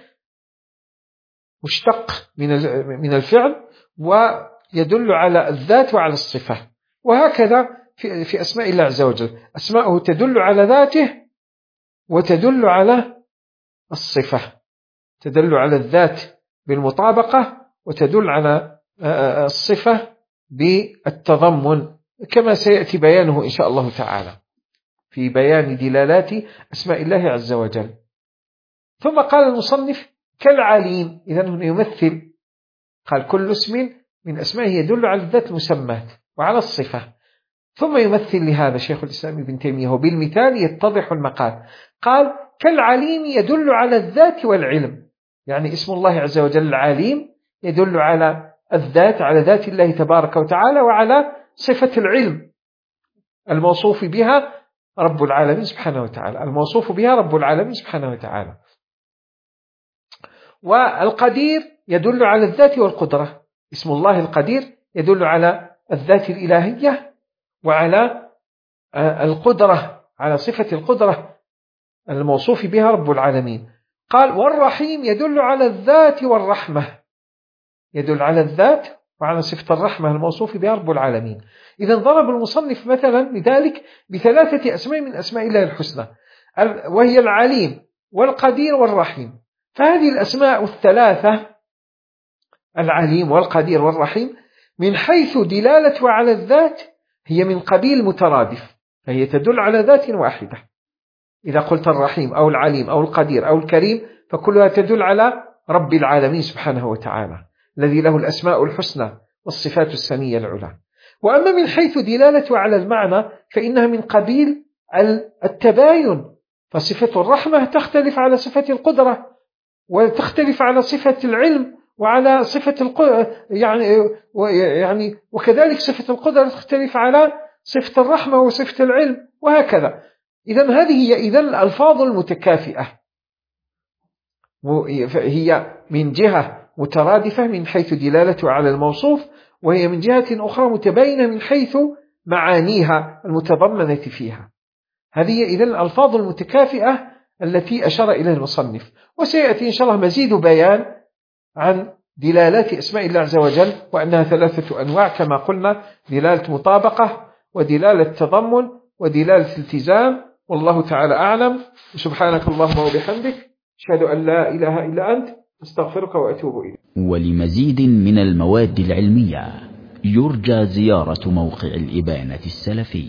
مشتق من الفعل ويدل على الذات وعلى الصفة. وهكذا في أسماء الله عز وجل، أسماءه تدل على ذاته وتدل على الصفة، تدل على الذات بالمطابقة وتدل على الصفة بالتضمن، كما سيأتي بيانه إن شاء الله تعالى في بيان دلالات أسماء الله عز وجل. ثم قال المصنف كالعليم، إذن هنا يمثل، قال كل اسم من أسمائه يدل على الذات المسمات وعلى الصفة. ثم يمثل لهذا شيخ الإسلام ابن تيمية، وبالمثال يتضح المقال. قال كالعليم يدل على الذات والعلم، يعني اسم الله عز وجل العليم يدل على الذات، على ذات الله تبارك وتعالى، وعلى صفة العلم الموصوف بها رب العالمين سبحانه وتعالى، الموصوف بها رب العالمين سبحانه وتعالى. والقدير يدل على الذات والقدرة، اسم الله القدير يدل على الذات الإلهية وعلى القدرة، على صفة القدرة الموصوف بها رب العالمين. قال والرحيم يدل على الذات والرحمة، يدل على الذات وعلى صفة الرحمة الموصوف بها رب العالمين. إذن ضرب المصنف مثلا لذلك بثلاثة أسماء من أسماء الله الحسنى، وهي العليم والقدير والرحيم. فهذه الأسماء الثلاثة، العليم والقدير والرحيم، من حيث دلالة على الذات هي من قبيل مترادف، فهي تدل على ذات واحدة. إذا قلت الرحيم أو العليم أو القدير أو الكريم فكلها تدل على رب العالمين سبحانه وتعالى الذي له الأسماء الحسنى والصفات السنية العلى. وأما من حيث دلالته على المعنى فإنها من قبيل التباين، فصفة الرحمة تختلف على صفة القدرة، وتختلف على صفة العلم، وعلى صفة يعني وكذلك صفة القدرة تختلف على صفة الرحمة وصفة العلم، وهكذا. إذن هذه هي الألفاظ المتكافئة، هي من جهة مترادفة من حيث دلالته على الموصوف، وهي من جهة أخرى متباينة من حيث معانيها المتضمنة فيها. هذه إذن الألفاظ المتكافئة التي أشار إليها المصنف. وسيأتي إن شاء الله مزيد بيان عن دلالات أسماء الله عز وجل، وأنها 3 أنواع كما قلنا: دلالة مطابقة، ودلالة تضمن، ودلالة التزام. والله تعالى أعلم. سبحانك اللهم وبحمدك، أشهد أن لا إله إلا أنت، أستغفرك وأتوب إليك.
ولمزيد من المواد العلمية يرجى زيارة موقع الإبانة السلفي.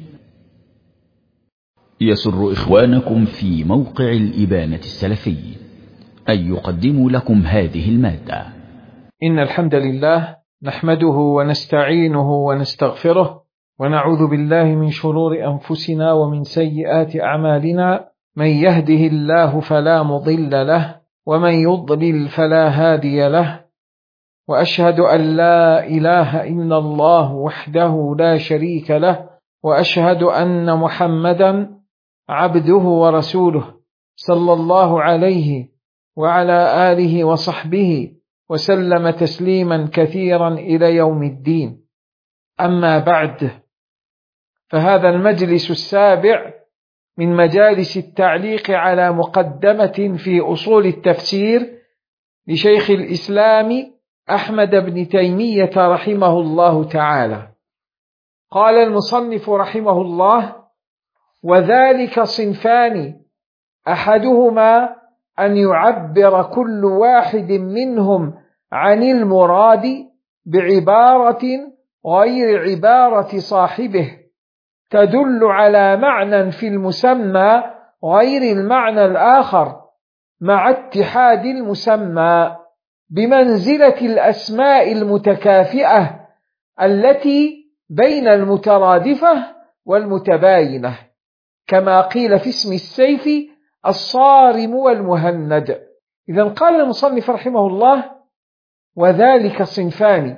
يسر إخوانكم في موقع الإبانة السلفي أن يقدموا لكم هذه المادة.
إن الحمد لله نحمده ونستعينه ونستغفره، ونعوذ بالله من شرور أنفسنا ومن سيئات أعمالنا. من يهده الله فلا مضل له، ومن يضلل فلا هادي له. وأشهد أن لا إله إلا الله وحده لا شريك له، وأشهد أن محمدا عبده ورسوله صلى الله عليه وعلى آله وصحبه وسلم تسليما كثيرا إلى يوم الدين. أما بعد، فهذا المجلس السابع من مجالس التعليق على مقدمة في أصول التفسير لشيخ الإسلام أحمد بن تيمية رحمه الله تعالى. قال المصنف رحمه الله: وذلك صنفان، أحدهما أن يعبر كل واحد منهم عن المراد بعبارة غير عبارة صاحبه تدل على معنى في المسمى غير المعنى الآخر، مع اتحاد المسمى، بمنزلة الأسماء المتكافئة التي بين المترادفة والمتباينة، كما قيل في اسم السيف الصارم والمهند. إذن قال المصنف رحمه الله: وذلك صنفان.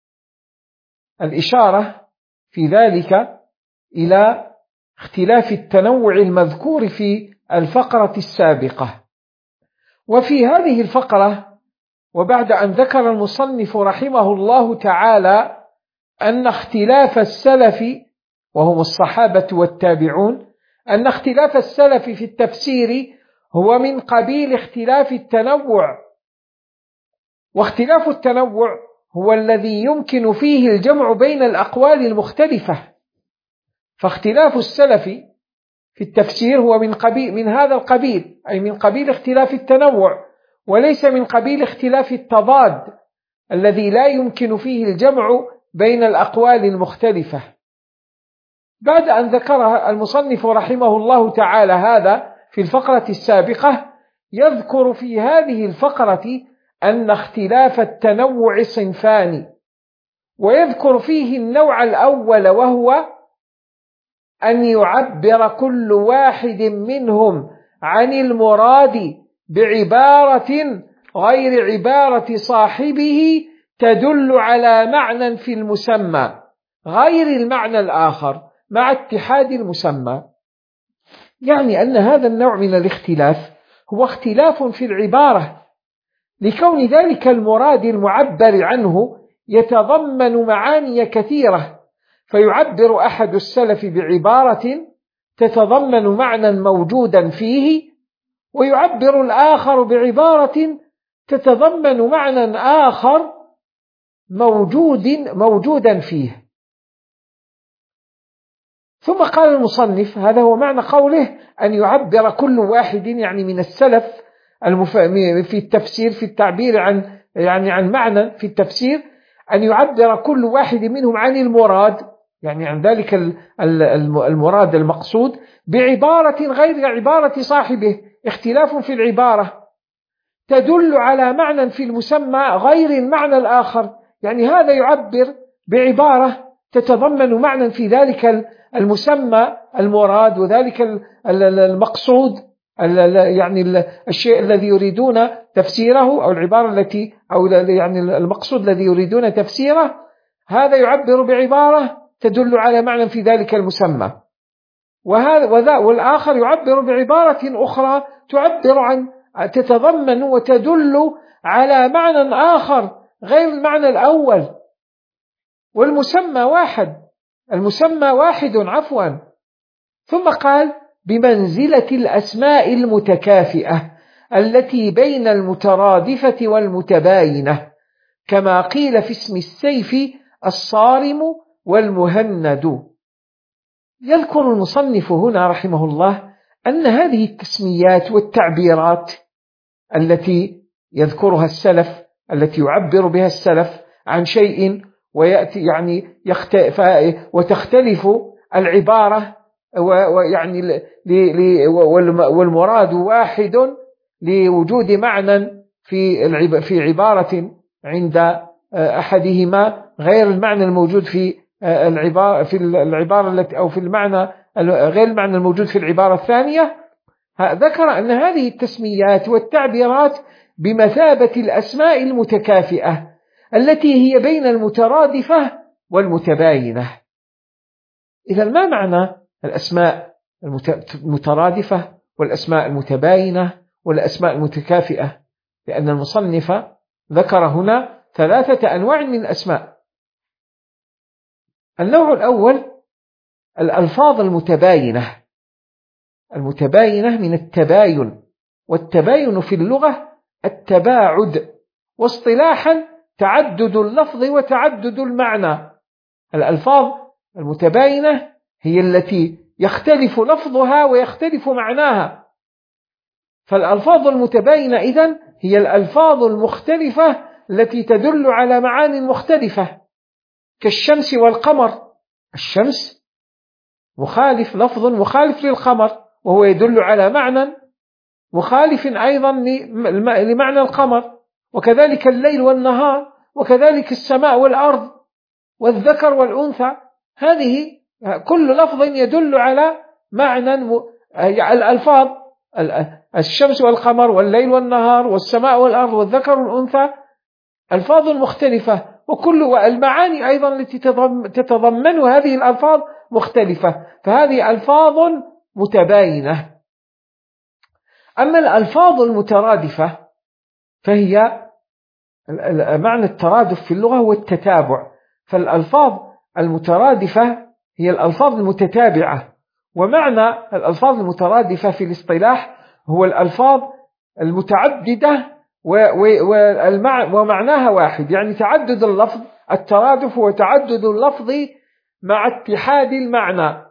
الإشارة في ذلك إلى اختلاف التنوع المذكور في الفقرة السابقة. وفي هذه الفقرة، وبعد أن ذكر المصنف رحمه الله تعالى أن اختلاف السلف، وهم الصحابة والتابعون، أن اختلاف السلف في التفسير هو من قبيل اختلاف التنوع، واختلاف التنوع هو الذي يمكن فيه الجمع بين الأقوال المختلفة. فاختلاف السلف في التفسير هو من هذا القبيل، أي من قبيل اختلاف التنوع، وليس من قبيل اختلاف التضاد الذي لا يمكن فيه الجمع بين الأقوال المختلفة. بعد أن ذكر المصنف رحمه الله تعالى هذا في الفقرة السابقة، يذكر في هذه الفقرة أن اختلاف التنوع صنفان، ويذكر فيه النوع الأول، وهو أن يعبر كل واحد منهم عن المراد بعبارة غير عبارة صاحبه تدل على معنى في المسمى غير المعنى الآخر، مع اتحاد المسمى. يعني أن هذا النوع من الاختلاف هو اختلاف في العبارة، لكون ذلك المراد المعبر عنه يتضمن معاني كثيرة، فيعبر أحد السلف بعبارة تتضمن معنى موجودا فيه، ويعبر الآخر بعبارة تتضمن معنى آخر موجودا فيه. ثم قال المصنف: هذا هو معنى قوله أن يعبر كل واحد، يعني من السلف في التفسير، في التعبير عن معنى في التفسير، أن يعبر كل واحد منهم عن المراد، يعني عن ذلك المراد المقصود بعبارة غير عبارة صاحبه، اختلاف في العبارة تدل على معنى في المسمى غير المعنى الآخر، يعني هذا يعبر بعبارة تتضمن معنى في ذلك المسمى المراد وذلك المقصود، يعني الشيء الذي يريدون تفسيره أو العبارة التي أو يعني المقصود الذي يريدون تفسيره، هذا يعبر بعبارة تدل على معنى في ذلك المسمى، والآخر يعبر بعبارة أخرى تعبر عن تتضمن وتدل على معنى آخر غير المعنى الأول، والمسمى واحد، المسمى واحد عفوا. ثم قال بمنزلة الأسماء المتكافئة التي بين المترادفة والمتباينة، كما قيل في اسم السيف الصارم والمهند. يذكر المصنف هنا رحمه الله أن هذه التسميات والتعبيرات التي يذكرها السلف، التي يعبر بها السلف عن شيء ويأتي يعني وتختلف العبارة ويعني والمراد واحد لوجود معنى في عبارة عند أحدهما غير المعنى الموجود في العبارة التي أو في المعنى غير المعنى الموجود في العبارة الثانية. ذكر أن هذه التسميات والتعبيرات بمثابة الأسماء المتكافئة التي هي بين المترادفة والمتباينة. إذا ما معنى الأسماء المترادفة والأسماء المتباينة والأسماء المتكافئة؟ لأن المصنف ذكر هنا 3 أنواع من الأسماء. النوع الأول الألفاظ المتباينة، المتباينة من التباين، والتباين في اللغة التباعد، واصطلاحا تعدد اللفظ وتعدد المعنى. الألفاظ المتباينة هي التي يختلف لفظها ويختلف معناها، فالألفاظ المتباينة إذن هي الألفاظ المختلفة التي تدل على معاني مختلفة، كالشمس والقمر. الشمس مخالف، لفظ مخالف للقمر وهو يدل على معنى مخالف أيضا لمعنى القمر، وكذلك الليل والنهار، وكذلك السماء والأرض والذكر والأنثى. هذه كل لفظ يدل على معنى الألفاظ الشمس والقمر والليل والنهار والسماء والأرض والذكر والأنثى ألفاظ مختلفة، وكل المعاني أيضا التي تتضمن هذه الألفاظ مختلفة، فهذه ألفاظ متباينة. أما الألفاظ المترادفة فهي معنى الترادف في اللغة هو التتابع، فالألفاظ المترادفة هي الألفاظ المتتابعة، ومعنى الألفاظ المترادفة في الاصطلاح هو الألفاظ المتعددة ومعناها واحد، يعني تعدد اللفظ. الترادف هو تعدد اللفظ مع اتحاد المعنى.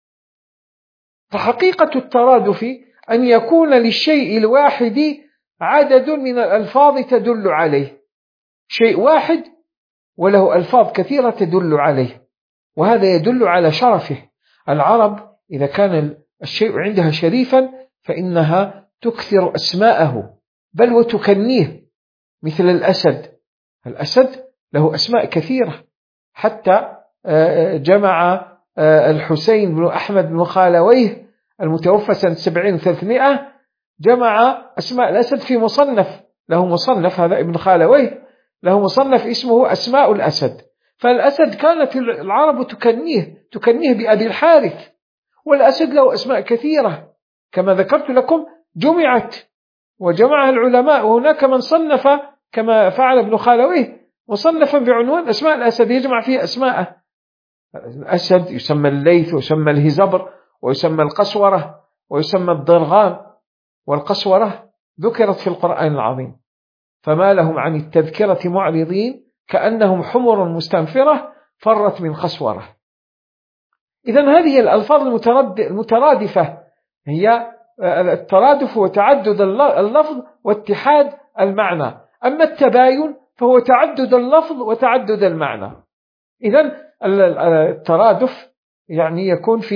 فحقيقة الترادف أن يكون للشيء الواحد عدد من الألفاظ تدل عليه، شيء واحد وله ألفاظ كثيرة تدل عليه، وهذا يدل على شرفه. العرب إذا كان الشيء عندها شريفا فإنها تكثر أسماءه بل وتكنيه، مثل الأسد. الأسد له أسماء كثيرة، حتى جمع الحسين بن أحمد بن خالويه المتوفى سنة 70-300 جمع أسماء الأسد في مصنف له، مصنف هذا ابن خالويه له مصنف اسمه أسماء الأسد. فالأسد كانت العرب تكنيه بأبي الحارث، والأسد له أسماء كثيرة كما ذكرت لكم جمعت وجمعها العلماء، وهناك من صنف كما فعل ابن خالويه مصنفا بعنوان أسماء الأسد يجمع فيه أسماءه. الأسد يسمى الليث ويسمى الهزبر ويسمى القسورة ويسمى الضرغام، والقسورة ذكرت في القرآن العظيم فما لهم عن التذكرة معرضين كأنهم حمر مستنفرة فرت من قسورة. إذن هذه الألفاظ المترادفة هي الترادف وتعدد اللفظ واتحاد المعنى، أما التباين فهو تعدد اللفظ وتعدد المعنى. إذن الترادف يعني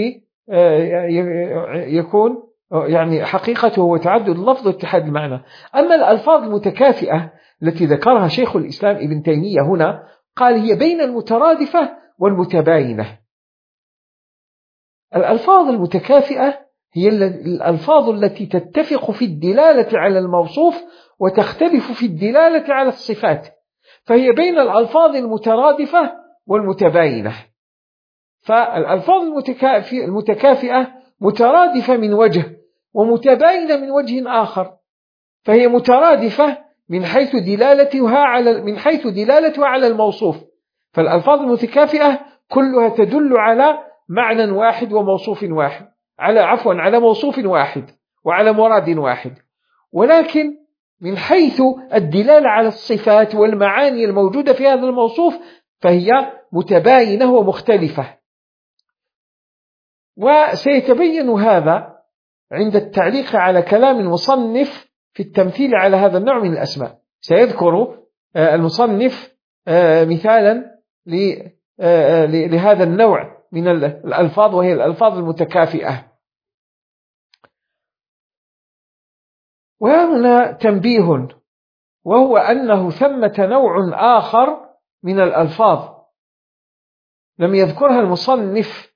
يكون يعني حقيقته هو تعدد اللفظ واتحاد المعنى. أما الألفاظ المتكافئة التي ذكرها شيخ الإسلام ابن تيمية هنا، قال هي بين المترادفة والمتباينة. الألفاظ المتكافئة هي الألفاظ التي تتفق في الدلالة على الموصوف وتختلف في الدلالة على الصفات، فهي بين الألفاظ المترادفة والمتباينة. فالألفاظ المتكافئة مترادفة من وجه ومتباينة من وجه آخر، فهي مترادفة من حيث دلالتها على الموصوف. فالألفاظ المتكافئة كلها تدل على معنى واحد وموصوف واحد، على موصوف واحد وعلى مراد واحد، ولكن من حيث الدلالة على الصفات والمعاني الموجودة في هذا الموصوف فهي متباينة ومختلفة. وسيتبين هذا عند التعليق على كلام المصنف في التمثيل على هذا النوع من الأسماء. سيذكر المصنف مثالا لهذا النوع من الألفاظ، وهي الألفاظ المتكافئة. وهنا تنبيه، وهو أنه ثمة نوع آخر من الألفاظ لم يذكرها المصنف.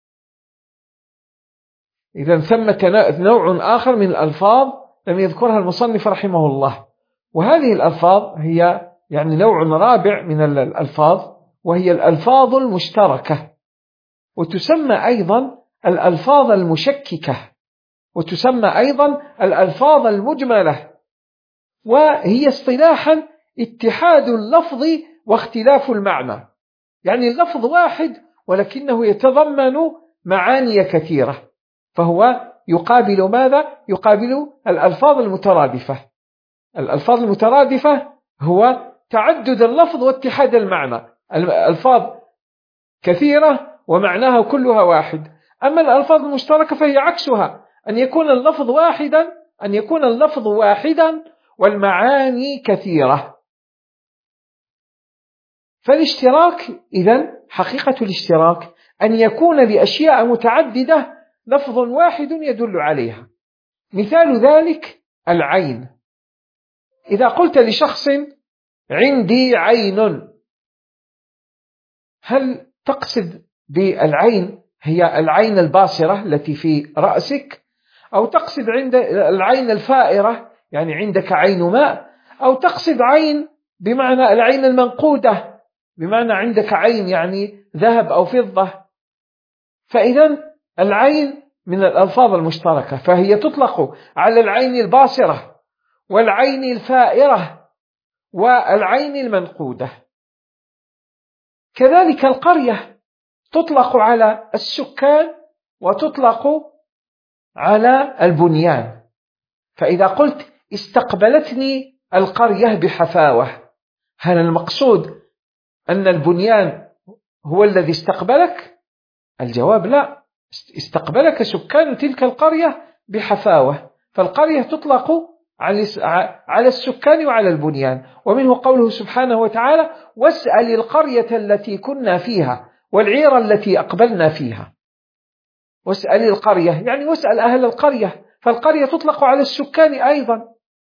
إذن ثمة نوع آخر من الألفاظ لم يذكرها المصنف رحمه الله، وهذه الألفاظ هي يعني نوع رابع من الألفاظ، وهي الألفاظ المشتركة، وتسمى أيضا الألفاظ المشككة، وتسمى أيضا الألفاظ المجملة. وهي اصطلاحا اتحاد اللفظ واختلاف المعنى، يعني اللفظ واحد ولكنه يتضمن معاني كثيرة، فهو يقابل ماذا؟ يقابل الألفاظ المترادفة. الألفاظ المترادفة هو تعدد اللفظ واتحاد المعنى، الألفاظ كثيرة ومعناها كلها واحد. أما الألفاظ المشتركة فهي عكسها، أن يكون اللفظ واحدا والمعاني كثيرة. فالاشتراك إذن حقيقة الاشتراك أن يكون لأشياء متعددة لفظ واحد يدل عليها. مثال ذلك العين. إذا قلت لشخص عندي عين، هل تقصد بالعين هي العين الباصرة التي في رأسك، أو تقصد عند العين الفائرة يعني عندك عين ماء، أو تقصد عين بمعنى العين المنقودة بمعنى عندك عين يعني ذهب أو فضة؟ فإذن العين من الألفاظ المشتركة، فهي تطلق على العين الباصرة والعين الفائرة والعين المنقودة. كذلك القرية تطلق على السكان وتطلق على البنيان. فإذا قلت استقبلتني القرية بحفاوة، هل المقصود أن البنيان هو الذي استقبلك؟ الجواب لا، استقبلك سكان تلك القرية بحفاوة. فالقرية تطلق على السكان وعلى البنيان. ومنه قوله سبحانه وتعالى واسأل القرية التي كنا فيها والعير التي أقبلنا فيها. واسأل القرية يعني واسأل أهل القرية، فالقرية تطلق على السكان أيضا.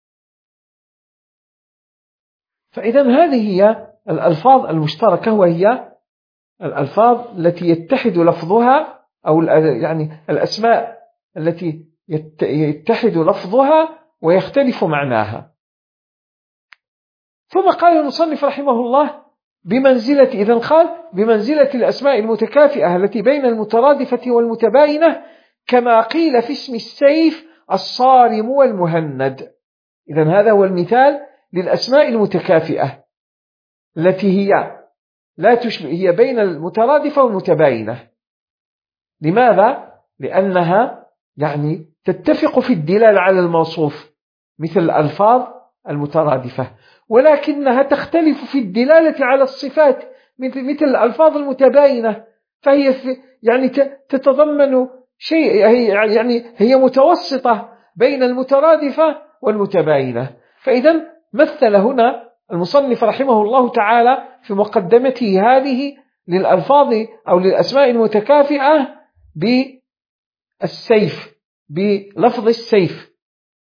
فإذن هذه هي الألفاظ المشتركة، وهي الألفاظ التي يتحد لفظها، أو يعني الأسماء التي يتحد لفظها ويختلف معناها. ثم قال المصنف رحمه الله إذن قال بمنزلة الأسماء المتكافئة التي بين المترادفة والمتباينة، كما قيل في اسم السيف الصارم والمهند. إذن هذا هو المثال للأسماء المتكافئة التي هي بين المترادفة والمتباينة. لماذا؟ لأنها يعني تتفق في الدلالة على الموصوف مثل الألفاظ المترادفة، ولكنها تختلف في الدلالة على الصفات مثل الألفاظ المتباينة، فهي يعني تتضمن شيء، يعني هي متوسطة بين المترادفة والمتباينة. فإذا مثل هنا المصنف رحمه الله تعالى في مقدمته هذه للألفاظ أو للأسماء المتكافئة بالسيف، بلفظ السيف.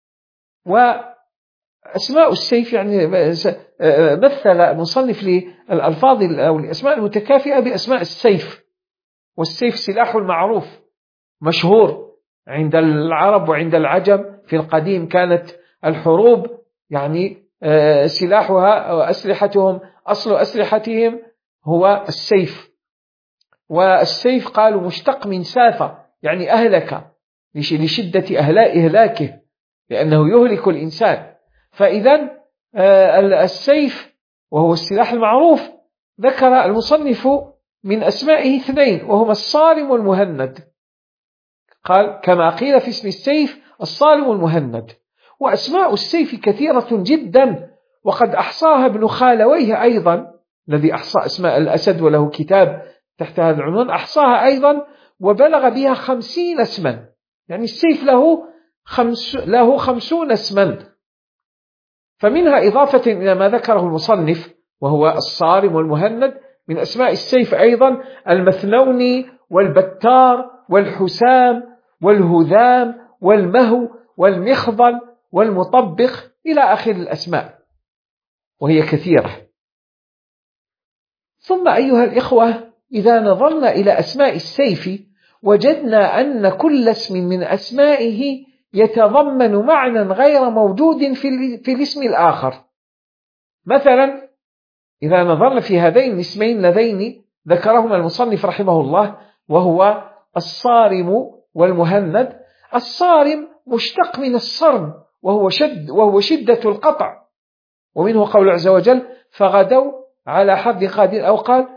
وأسماء السيف يعني مثل المصنف للألفاظ أو الأسماء المتكافئة بأسماء السيف، والسيف سلاح معروف مشهور عند العرب وعند العجم. في القديم كانت الحروب يعني سلاحها وأسلحتهم، أصل أسلحتهم هو السيف. والسيف قالوا مشتق من سافة، يعني أهلك، لشدة إهلاكه، لأنه يهلك الإنسان. فإذا السيف وهو السلاح المعروف ذكر المصنف من أسمائه اثنين، وهما الصارم والمهند. قال كما قيل في اسم السيف الصارم والمهند. وأسماء السيف كثيرة جدا، وقد أحصاها ابن خالويه أيضا، الذي أحصى أسماء الأسد وله كتاب تحت هذا العنوان، أحصاها أيضا وبلغ بها 50 اسما. يعني السيف له 50 اسما. فمنها إضافة إلى ما ذكره المصنف وهو الصارم والمهند، من أسماء السيف أيضا المثنوني والبتار والحسام والهذام والمهو والمخضل والمطبخ إلى آخر الأسماء، وهي كثيرة. ثم أيها الإخوة، إذا نظرنا إلى أسماء السيف وجدنا أن كل اسم من أسمائه يتضمن معنى غير موجود في الاسم الآخر. مثلا إذا نظرنا في هذين الاسمين اللذين ذكرهما المصنف رحمه الله، وهو الصارم والمهند. الصارم مشتق من الصرم، وهو شدة القطع، ومنه قول عز وجل فغدوا على حد قادر، أو قال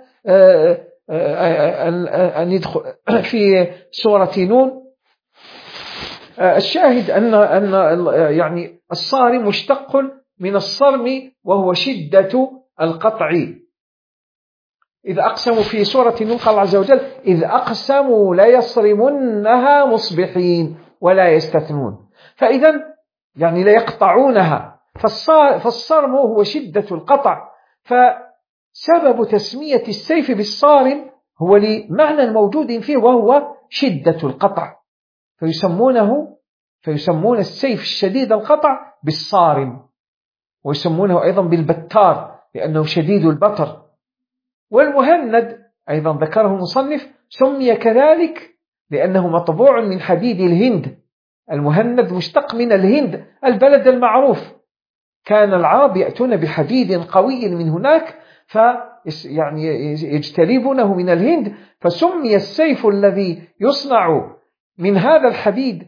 أن يدخل في سورة نون. الشاهد أن يعني الصارم مشتق من الصرم وهو شدة القطع. إذ أقسموا في سورة نون قال عز وجل إذ أقسموا ليصرمنها مصبحين ولا يستثنون. فإذا يعني ليقطعونها، فالصرم هو شدة القطع. فسبب تسمية السيف بالصارم هو لمعنى موجود فيه وهو شدة القطع، فيسمون السيف الشديد القطع بالصارم، ويسمونه أيضا بالبتار لأنه شديد البطر. والمهند أيضا ذكره المصنف سمي كذلك لأنه مطبوع من حديد الهند. المهند مشتق من الهند البلد المعروف، كان العرب يأتون بحديد قوي من هناك يعني يجتلبونه من الهند، فسمي السيف الذي يصنع من هذا الحديد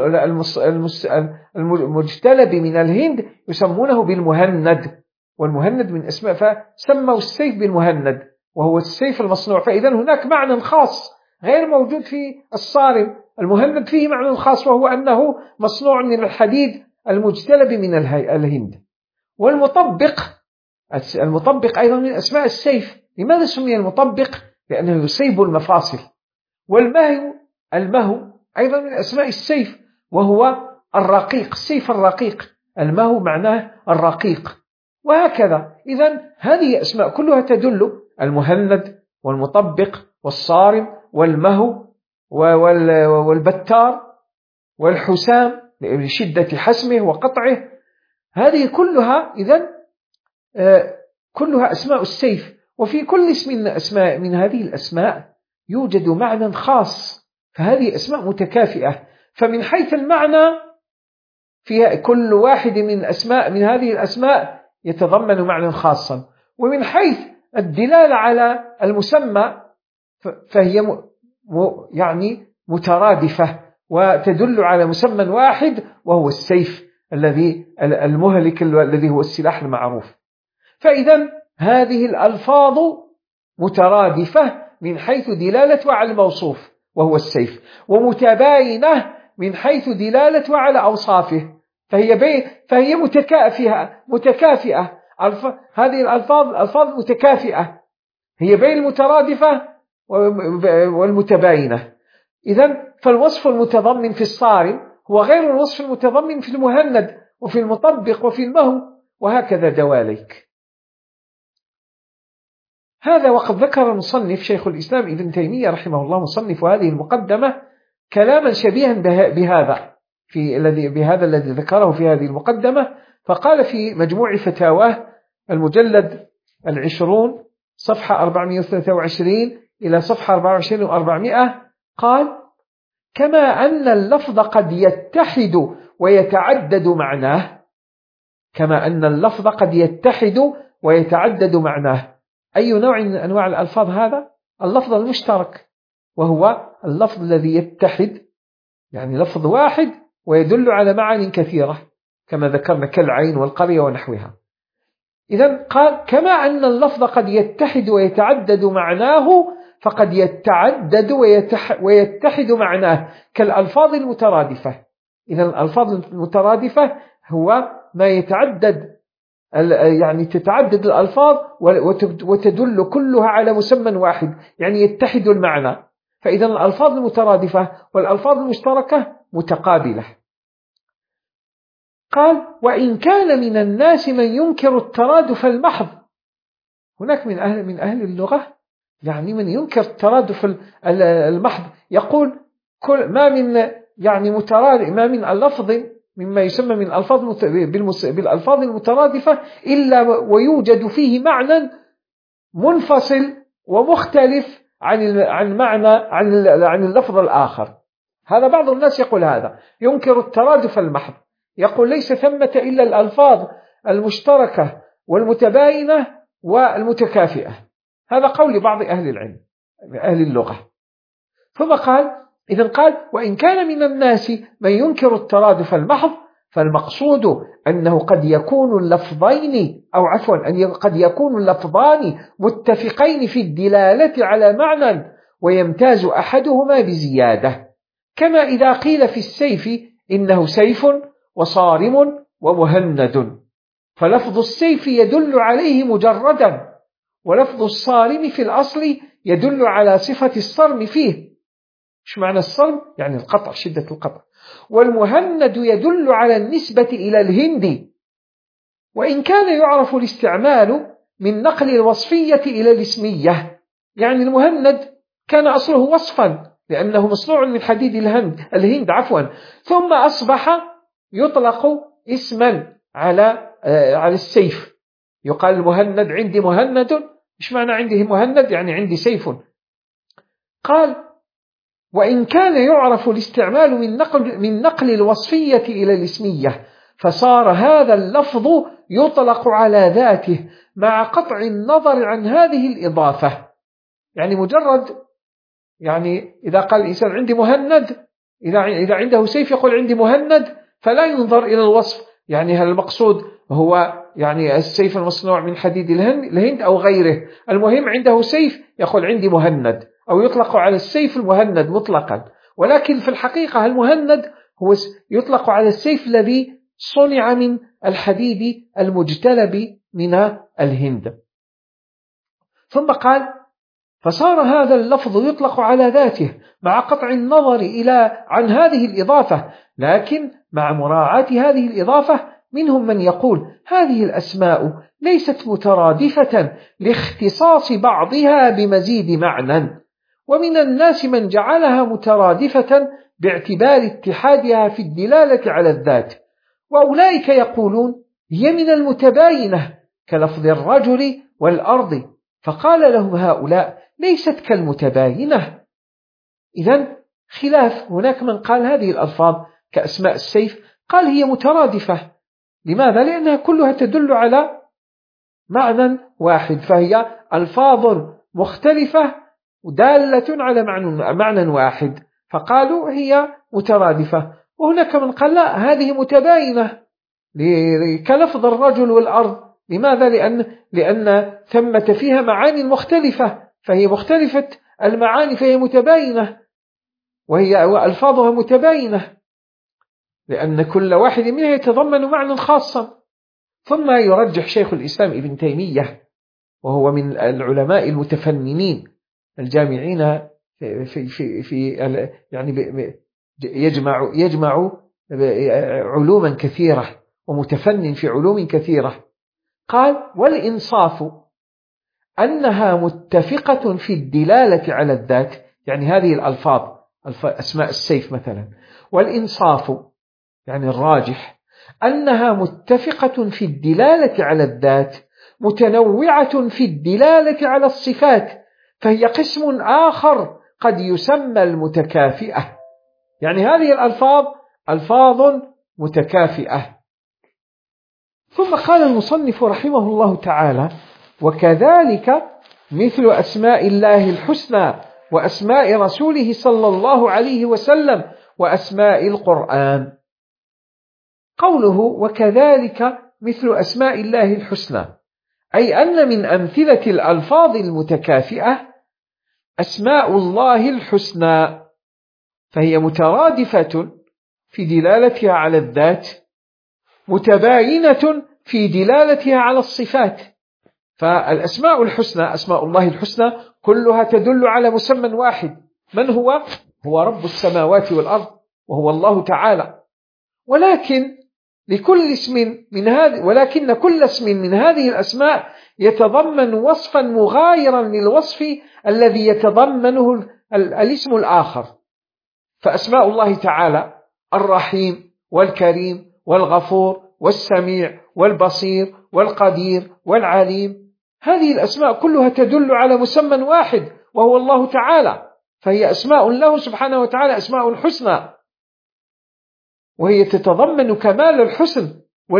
المجتلب من الهند يسمونه بالمهند. والمهند من اسماء، فسموا السيف بالمهند وهو السيف المصنوع. فإذا هناك معنى خاص غير موجود في الصارم. المهند فيه معنى خاص وهو أنه مصنوع من الحديد المجتلب من الهند. المطبق أيضا من أسماء السيف. لماذا سمي المطبق؟ لأنه يصيب المفاصل. المهو أيضا من أسماء السيف وهو الرقيق، السيف الرقيق. المهو معناه الرقيق، وهكذا. إذن هذه أسماء كلها تدل، المهند والمطبق والصارم والمهو والبتار والحسام لشدة حسمه وقطعه. هذه كلها إذن كلها أسماء السيف. وفي كل اسم من هذه الأسماء يوجد معنى خاص، فهذه أسماء متكافئة. فمن حيث المعنى فيها كل واحد من هذه الأسماء يتضمن معنى خاصا، ومن حيث الدلالة على المسمى فهي يعني مترادفة وتدل على مسمى واحد وهو السيف الذي المهلك الذي هو السلاح المعروف. فإذا هذه الألفاظ مترادفة من حيث دلالتها على الموصوف وهو السيف، ومتباينة من حيث دلالتها على أوصافه، فهي متكافئة. هذه الألفاظ متكافئة، هي بين المترادفة والمتباينة. إذن فالوصف المتضمن في الصارم هو غير الوصف المتضمن في المهند وفي المطبق وفي المهو، وهكذا دواليك. هذا وقد ذكر المصنف شيخ الإسلام ابن تيمية رحمه الله مصنف هذه المقدمة كلاما شبيها بهذا الذي ذكره في هذه المقدمة، فقال في مجموع فتاواه المجلد 20 صفحة 423 إلى صفحة 24 و400 قال: كما أن اللفظ قد يتحد ويتعدد معناه. كما أن اللفظ قد يتحد ويتعدد معناه. أي نوع من أنواع الألفاظ هذا؟ اللفظ المشترك، وهو اللفظ الذي يتحد، يعني لفظ واحد ويدل على معاني كثيرة كما ذكرنا كالعين والقرية ونحوها. إذن قال: كما أن اللفظ قد يتحد ويتعدد معناه فقد يتعدد ويتحد معناه كالألفاظ المترادفة. إذن الألفاظ المترادفة هو ما يتعدد، يعني تتعدد الألفاظ وتدل كلها على مسمى واحد، يعني يتحد المعنى. فإذا الألفاظ المترادفة والألفاظ المشتركة متقابلة. قال: وإن كان من الناس من ينكر الترادف المحض. هناك من أهل اللغة يعني من ينكر الترادف المحض، يقول ما من يعني مترادف، ما من اللفظ مما يسمى من الألفاظ بالألفاظ المترادفة إلا ويوجد فيه معنى منفصل ومختلف عن معنى عن اللفظ الآخر. هذا بعض الناس يقول هذا، ينكر الترادف المحض، يقول ليس ثمة إلا الألفاظ المشتركة والمتباينة والمتكافئة. هذا قول بعض أهل العلم أهل اللغة. ثم قال: إذن قال: وإن كان من الناس من ينكر الترادف المحض فالمقصود أنه قد يكون اللفظين قد يكون اللفظان متفقين في الدلالة على معنى ويمتاز أحدهما بزيادة، كما إذا قيل في السيف إنه سيف وصارم ومهند، فلفظ السيف يدل عليه مجردا، ولفظ الصارم في الأصل يدل على صفة الصرم فيه. إيش معنى الصرم؟ يعني القطع، شدة القطع. والمهند يدل على النسبة إلى الهند. وإن كان يعرف الاستعمال من نقل الوصفية إلى الاسمية، يعني المهند كان أصله وصفا لأنه مصنوع من حديد الهند ثم أصبح يطلق اسما على السيف. يقال المهند عندي مهند. إيش معنى عنده مهند؟ يعني عندي سيف. قال: وإن كان يعرف الاستعمال من نقل الوصفية إلى الاسمية فصار هذا اللفظ يطلق على ذاته مع قطع النظر عن هذه الإضافة. يعني مجرد، يعني إذا قال الإنسان عندي مهند، إذا عنده سيف يقول عندي مهند، فلا ينظر إلى الوصف، يعني هل المقصود هو يعني السيف المصنوع من حديد الهند أو غيره. المهم عنده سيف يقول عندي مهند، أو يطلق على السيف المهند مطلقا. ولكن في الحقيقة المهند هو يطلق على السيف الذي صنع من الحديد المجتلب من الهند. ثم قال: فصار هذا اللفظ يطلق على ذاته مع قطع النظر عن هذه الإضافة، لكن مع مراعاة هذه الإضافة منهم من يقول هذه الأسماء ليست مترادفة لاختصاص بعضها بمزيد معنى، ومن الناس من جعلها مترادفة باعتبار اتحادها في الدلالة على الذات، وأولئك يقولون هي من المتباينة كلفظ الرجل والأرض، فقال لهم هؤلاء ليست كالمتباينة. إذن خلاف. هناك من قال هذه الألفاظ كأسماء السيف قال هي مترادفة. لماذا؟ لأنها كلها تدل على معنى واحد، فهي ألفاظ مختلفة دالة على معنى واحد، فقالوا هي مترادفة. وهناك من قال لا، هذه متباينة كلفظ الرجل والأرض. لماذا؟ لأن ثمة فيها معاني مختلفة، فهي مختلفة المعاني، فهي متباينة، وهي ألفاظها متباينة لأن كل واحد منها يتضمن معنى خاصا. ثم يرجح شيخ الإسلام ابن تيمية، وهو من العلماء المتفننين الجامعين في يعني يجمع علوما كثيرة ومتفنن في علوم كثيرة. قال: والإنصاف أنها متفقة في الدلالة على الذات، يعني هذه الألفاظ أسماء السيف مثلا، والإنصاف يعني الراجح، أنها متفقة في الدلالة على الذات، متنوعة في الدلالة على الصفات، فهي قسم آخر قد يسمى المتكافئة. يعني هذه الألفاظ ألفاظ متكافئة. ثم قال المصنف رحمه الله تعالى: وكذلك مثل أسماء الله الحسنى وأسماء رسوله صلى الله عليه وسلم وأسماء القرآن. قوله وكذلك مثل أسماء الله الحسنى، أي أن من أمثلة الألفاظ المتكافئة أسماء الله الحسنى، فهي مترادفة في دلالتها على الذات، متباينة في دلالتها على الصفات. فالأسماء الحسنى، أسماء الله الحسنى كلها تدل على مسمى واحد، من هو؟ هو رب السماوات والأرض، وهو الله تعالى. ولكن كل اسم من هذه الأسماء يتضمن وصفا مغايرا للوصف الذي يتضمنه الاسم الآخر. فأسماء الله تعالى الرحيم والكريم والغفور والسميع والبصير والقدير والعليم، هذه الأسماء كلها تدل على مسمى واحد وهو الله تعالى، فهي أسماء له سبحانه وتعالى، أسماء حسنى، وهي تتضمن كمال الحسن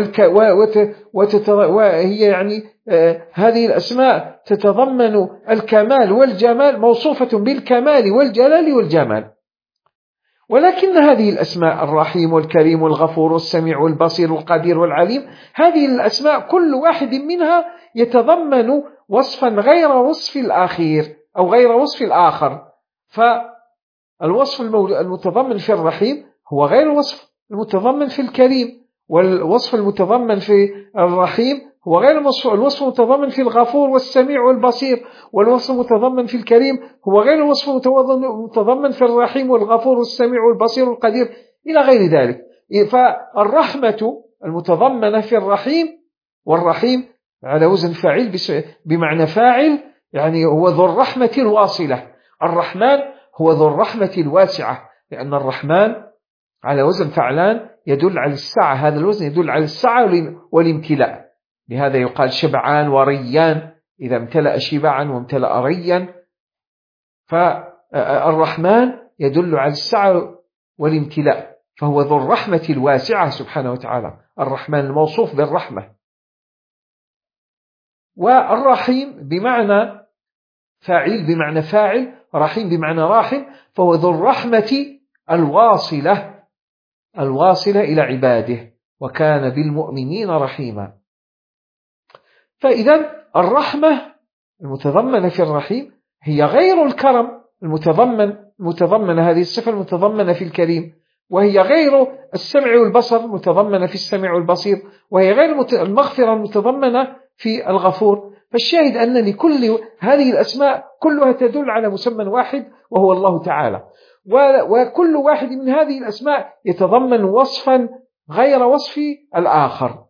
وهي يعني هذه الأسماء تتضمن الكمال والجمال، موصوفة بالكمال والجلال والجمال. ولكن هذه الأسماء الرحيم والكريم والغفور والسميع والبصير والقدير والعليم، هذه الأسماء كل واحد منها يتضمن وصفا غير وصف الأخير أو غير وصف الآخر. فالوصف المتضمن في الرحيم هو غير الوصف المتضمن في الكريم، والوصف المتضمن في الرحيم هو غير الوصف المتضمن في الغفور والسميع والبصير، والوصف المتضمن في الكريم هو غير الوصف المتضمن في الرحيم والغفور والسميع والبصير والقدير إلى غير ذلك. فالرحمة المتضمنة في الرحيم، والرحيم على وزن فاعل بمعنى فاعل، يعني هو ذو الرحمة الواصلة. الرحمن هو ذو الرحمة الواسعة، لأن الرحمن على وزن فعلان يدل على السعة، هذا الوزن يدل على السعة والامتلاء، لهذا يقال شبعان وريان، إذا امتلأ شبعا وامتلأ ريا. فالرحمن يدل على السعة والامتلاء، فهو ذو الرحمة الواسعة سبحانه وتعالى، الرحمن الموصوف بالرحمة. والرحيم بمعنى فاعل بمعنى فاعل، رحيم بمعنى راحم، فهو ذو الرحمة الواصلة إلى عباده، وكان بالمؤمنين رحيما. فإذا الرحمة المتضمنة في الرحيم هي غير الكرم المتضمن هذه الصفة المتضمنة في الكريم، وهي غير السمع والبصر المتضمنة في السمع والبصير، وهي غير المغفرة المتضمنة في الغفور. فالشاهد أن لكل هذه الأسماء كلها تدل على مسمى واحد وهو الله تعالى، وكل واحد من هذه الأسماء يتضمن وصفا غير وصف الآخر.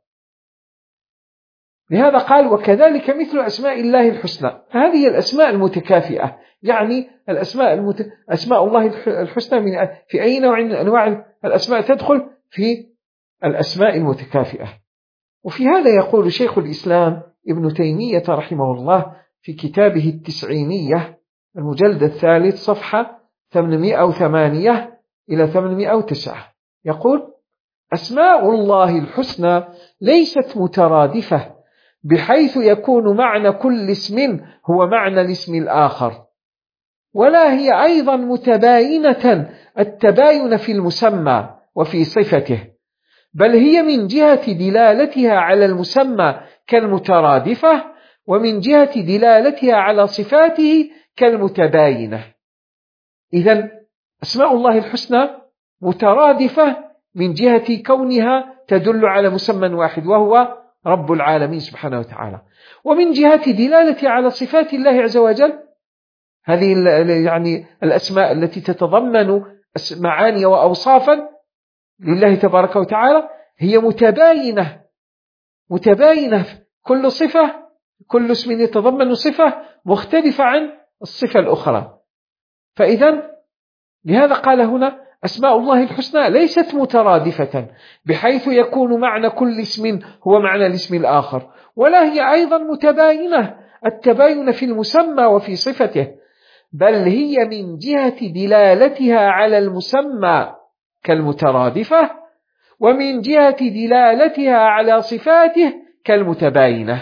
لهذا قال وكذلك مثل أسماء الله الحسنى، فهذه الأسماء المتكافئة، يعني أسماء الله الحسنى في أي نوع من أنواع الأسماء تدخل في الأسماء المتكافئة. وفي هذا يقول شيخ الإسلام ابن تيمية رحمه الله في كتابه التسعينية المجلد الثالث صفحة 808 إلى 809، يقول أسماء الله الحسنى ليست مترادفة بحيث يكون معنى كل اسم هو معنى الاسم الآخر، ولا هي أيضا متباينة التباين في المسمى وفي صفته، بل هي من جهة دلالتها على المسمى كالمترادفة، ومن جهة دلالتها على صفاته كالمتباينة. إذن أسماء الله الحسنى مترادفة من جهة كونها تدل على مسمى واحد وهو رب العالمين سبحانه وتعالى، ومن جهة دلالة على صفات الله عز وجل، هذه يعني الأسماء التي تتضمن معاني وأوصافا لله تبارك وتعالى هي متباينة، كل صفة كل اسم يتضمن صفة مختلفة عن الصفة الأخرى. فإذا لهذا قال هنا أسماء الله الحسنى ليست مترادفة بحيث يكون معنى كل اسم هو معنى الاسم الآخر، ولا هي أيضا متباينة التباين في المسمى وفي صفته، بل هي من جهة دلالتها على المسمى كالمترادفة، ومن جهة دلالتها على صفاته كالمتباينة.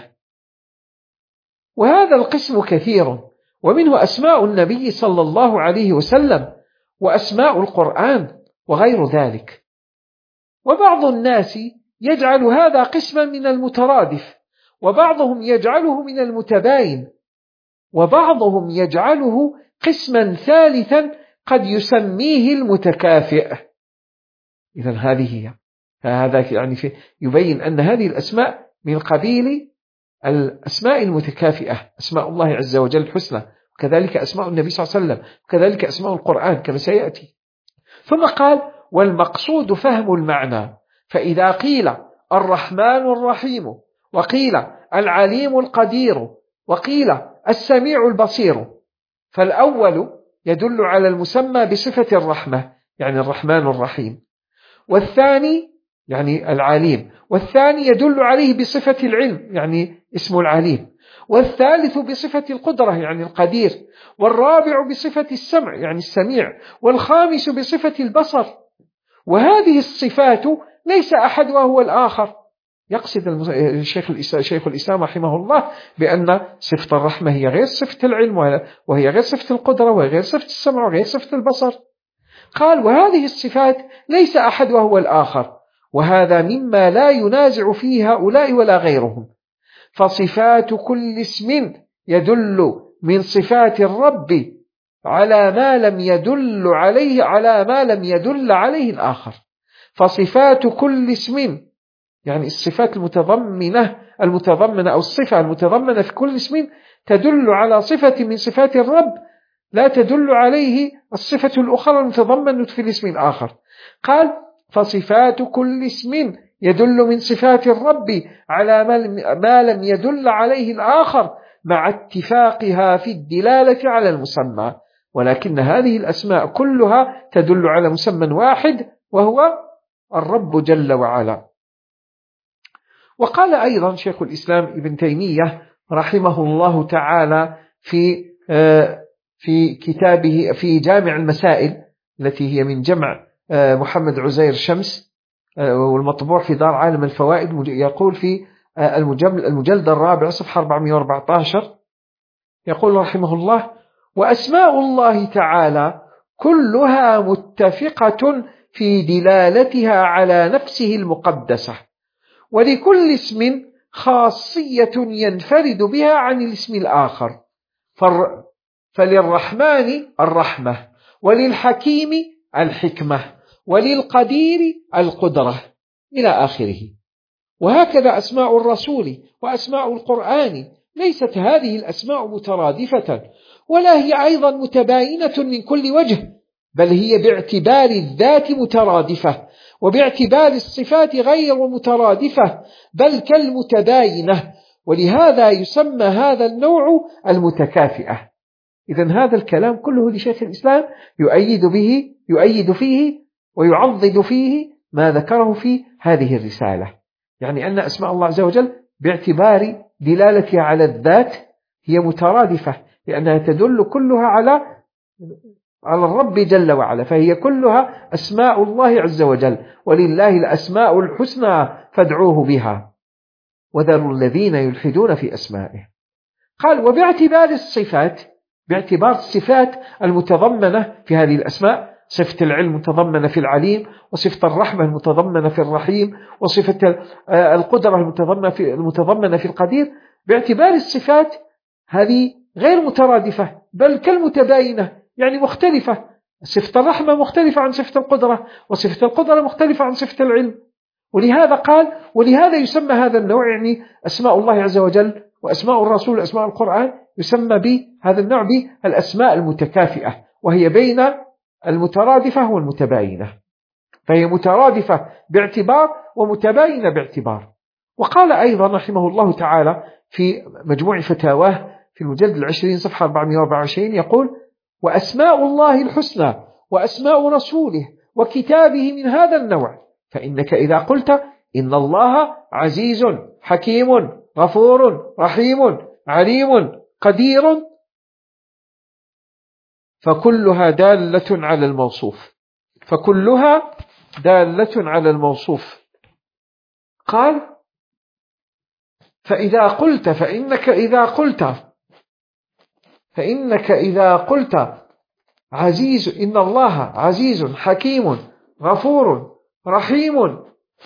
وهذا القسم كثير، ومنه أسماء النبي صلى الله عليه وسلم وأسماء القرآن وغير ذلك. وبعض الناس يجعل هذا قسما من المترادف، وبعضهم يجعله من المتباين، وبعضهم يجعله قسما ثالثا قد يسميه المتكافئ. إذن هذه هي، هذا يعني يبين أن هذه الأسماء من قبيل الأسماء المتكافئة، أسماء الله عز وجل الحسنى، وكذلك أسماء النبي صلى الله عليه وسلم، وكذلك أسماء القرآن كما سيأتي. ثم قال: والمقصود فهم المعنى، فإذا قيل الرحمن الرحيم، وقيل العليم القدير، وقيل السميع البصير، فالأول يدل على المسمى بصفة الرحمة يعني الرحمن الرحيم، والثاني يعني العليم، والثاني يدل عليه بصفة العلم يعني اسم العليم، والثالث بصفة القدرة يعني القدير، والرابع بصفة السمع يعني السميع، والخامس بصفة البصر. وهذه الصفات ليس أحد وهو الآخر. يقصد شيخ الإسلام رحمه الله بأن صفة الرحمة هي غير صفة العلم، وهي غير صفة القدرة، وهي غير صفة السمع، وغير صفة البصر. قال: وهذه الصفات ليس أحد وهو الآخر، وهذا مما لا ينازع فيه هؤلاء ولا غيرهم. فصفات كل اسم يدل من صفات الرب على ما لم يدل عليه الآخر. فصفات كل اسم يعني الصفات المتضمنة أو الصفة المتضمنة في كل اسم تدل على صفة من صفات الرب لا تدل عليه الصفة الأخرى المتضمنة في الاسم الآخر. قال: فصفات كل اسم يدل من صفات الرب على ما لم يدل عليه الآخر، مع اتفاقها في الدلالة على المسمى، ولكن هذه الأسماء كلها تدل على مسمى واحد وهو الرب جل وعلا. وقال أيضا شيخ الإسلام ابن تيمية رحمه الله تعالى في كتابه في جامع المسائل التي هي من جمع محمد عزير شمس والمطبوع في دار عالم الفوائد، يقول في المجلد الرابع صفحة 414 يقول رحمه الله: وأسماء الله تعالى كلها متفقة في دلالتها على نفسه المقدسة، ولكل اسم خاصية ينفرد بها عن الاسم الآخر، فللرحمن الرحمة، وللحكيم الحكمة، وللقدير القدرة إلى آخره. وهكذا أسماء الرسول وأسماء القرآن، ليست هذه الأسماء مترادفة، ولا هي أيضا متباينة من كل وجه، بل هي باعتبار الذات مترادفة، وباعتبار الصفات غير مترادفة بل كالمتباينة، ولهذا يسمى هذا النوع المتكافئة. إذن هذا الكلام كله لشيخ الإسلام يؤيد فيه ويعضد فيه ما ذكره في هذه الرسالة، يعني أن أسماء الله عز وجل باعتبار دلالتها على الذات هي مترادفة، لأنها تدل كلها على الرب جل وعلا، فهي كلها أسماء الله عز وجل، ولله الأسماء الحسنى فادعوه بها وذروا الذين يلحدون في أسمائه. قال: وباعتبار الصفات، باعتبار الصفات المتضمنة في هذه الأسماء، صفة العلم متضمنة في العليم، وصفة الرحمة المتضمنة في الرحيم، وصفة القدرة المتضمنة في القدير، باعتبار الصفات هذه غير مترادفة بل كالمتباينة، يعني مختلفة. صفة الرحمة مختلفة عن صفة القدرة، وصفة القدرة مختلفة عن صفة العلم. ولهذا قال: ولهذا يسمى هذا النوع يعني أسماء الله عز وجل وأسماء الرسول وأسماء القرآن يسمى بهذا النوع بالأسماء المتكافئة، وهي بين المترادفة والمتباينة، فهي مترادفة باعتبار ومتباينة باعتبار. وقال أيضا رحمه الله تعالى في مجموع فتاواه في المجلد 20 صفحة 424 يقول: وأسماء الله الحسنى وأسماء رسوله وكتابه من هذا النوع، فإنك إذا قلت إن الله عزيز حكيم غفور رحيم عليم قدير فكلها دالة على الموصوف، فكلها دالة على الموصوف. قال: فإنك إذا قلت عزيز، إن الله عزيز حكيم غفور رحيم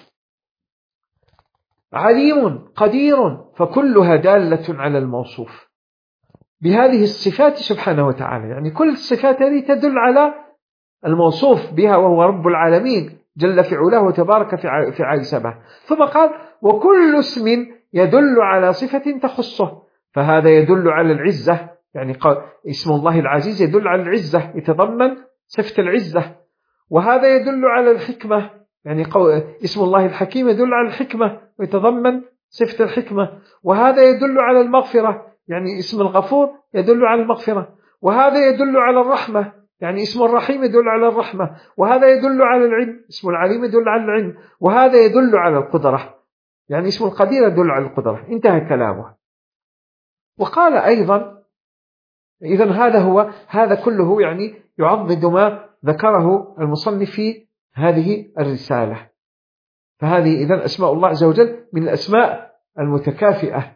عليم قدير فكلها دالة على الموصوف بهذه الصفات سبحانه وتعالى. يعني كل الصفات هذه تدل على الموصوف بها وهو رب العالمين جل في علاه وتبارك في عيسبه. ثم قال: وكل اسم يدل على صفة تخصه، فهذا يدل على العزة، يعني قال اسم الله العزيز يدل على العزة يتضمن صفة العزة، وهذا يدل على الحكمة، يعني اسم الله الحكيم يدل على الحكمة ويتضمن صفة الحكمة، وهذا يدل على المغفرة، يعني اسم الغفور يدل على المغفرة، وهذا يدل على الرحمة، يعني اسم الرحيم يدل على الرحمة، وهذا يدل على العلم، اسم العليم يدل على العلم، وهذا يدل على القدرة، يعني اسم القدير يدل على القدرة. انتهى كلامه. وقال أيضا: إذن هذا كله يعني يعضد ما ذكره المصنف في هذه الرسالة. فهذه إذن أسماء الله عز وجل من الأسماء المتكافئة،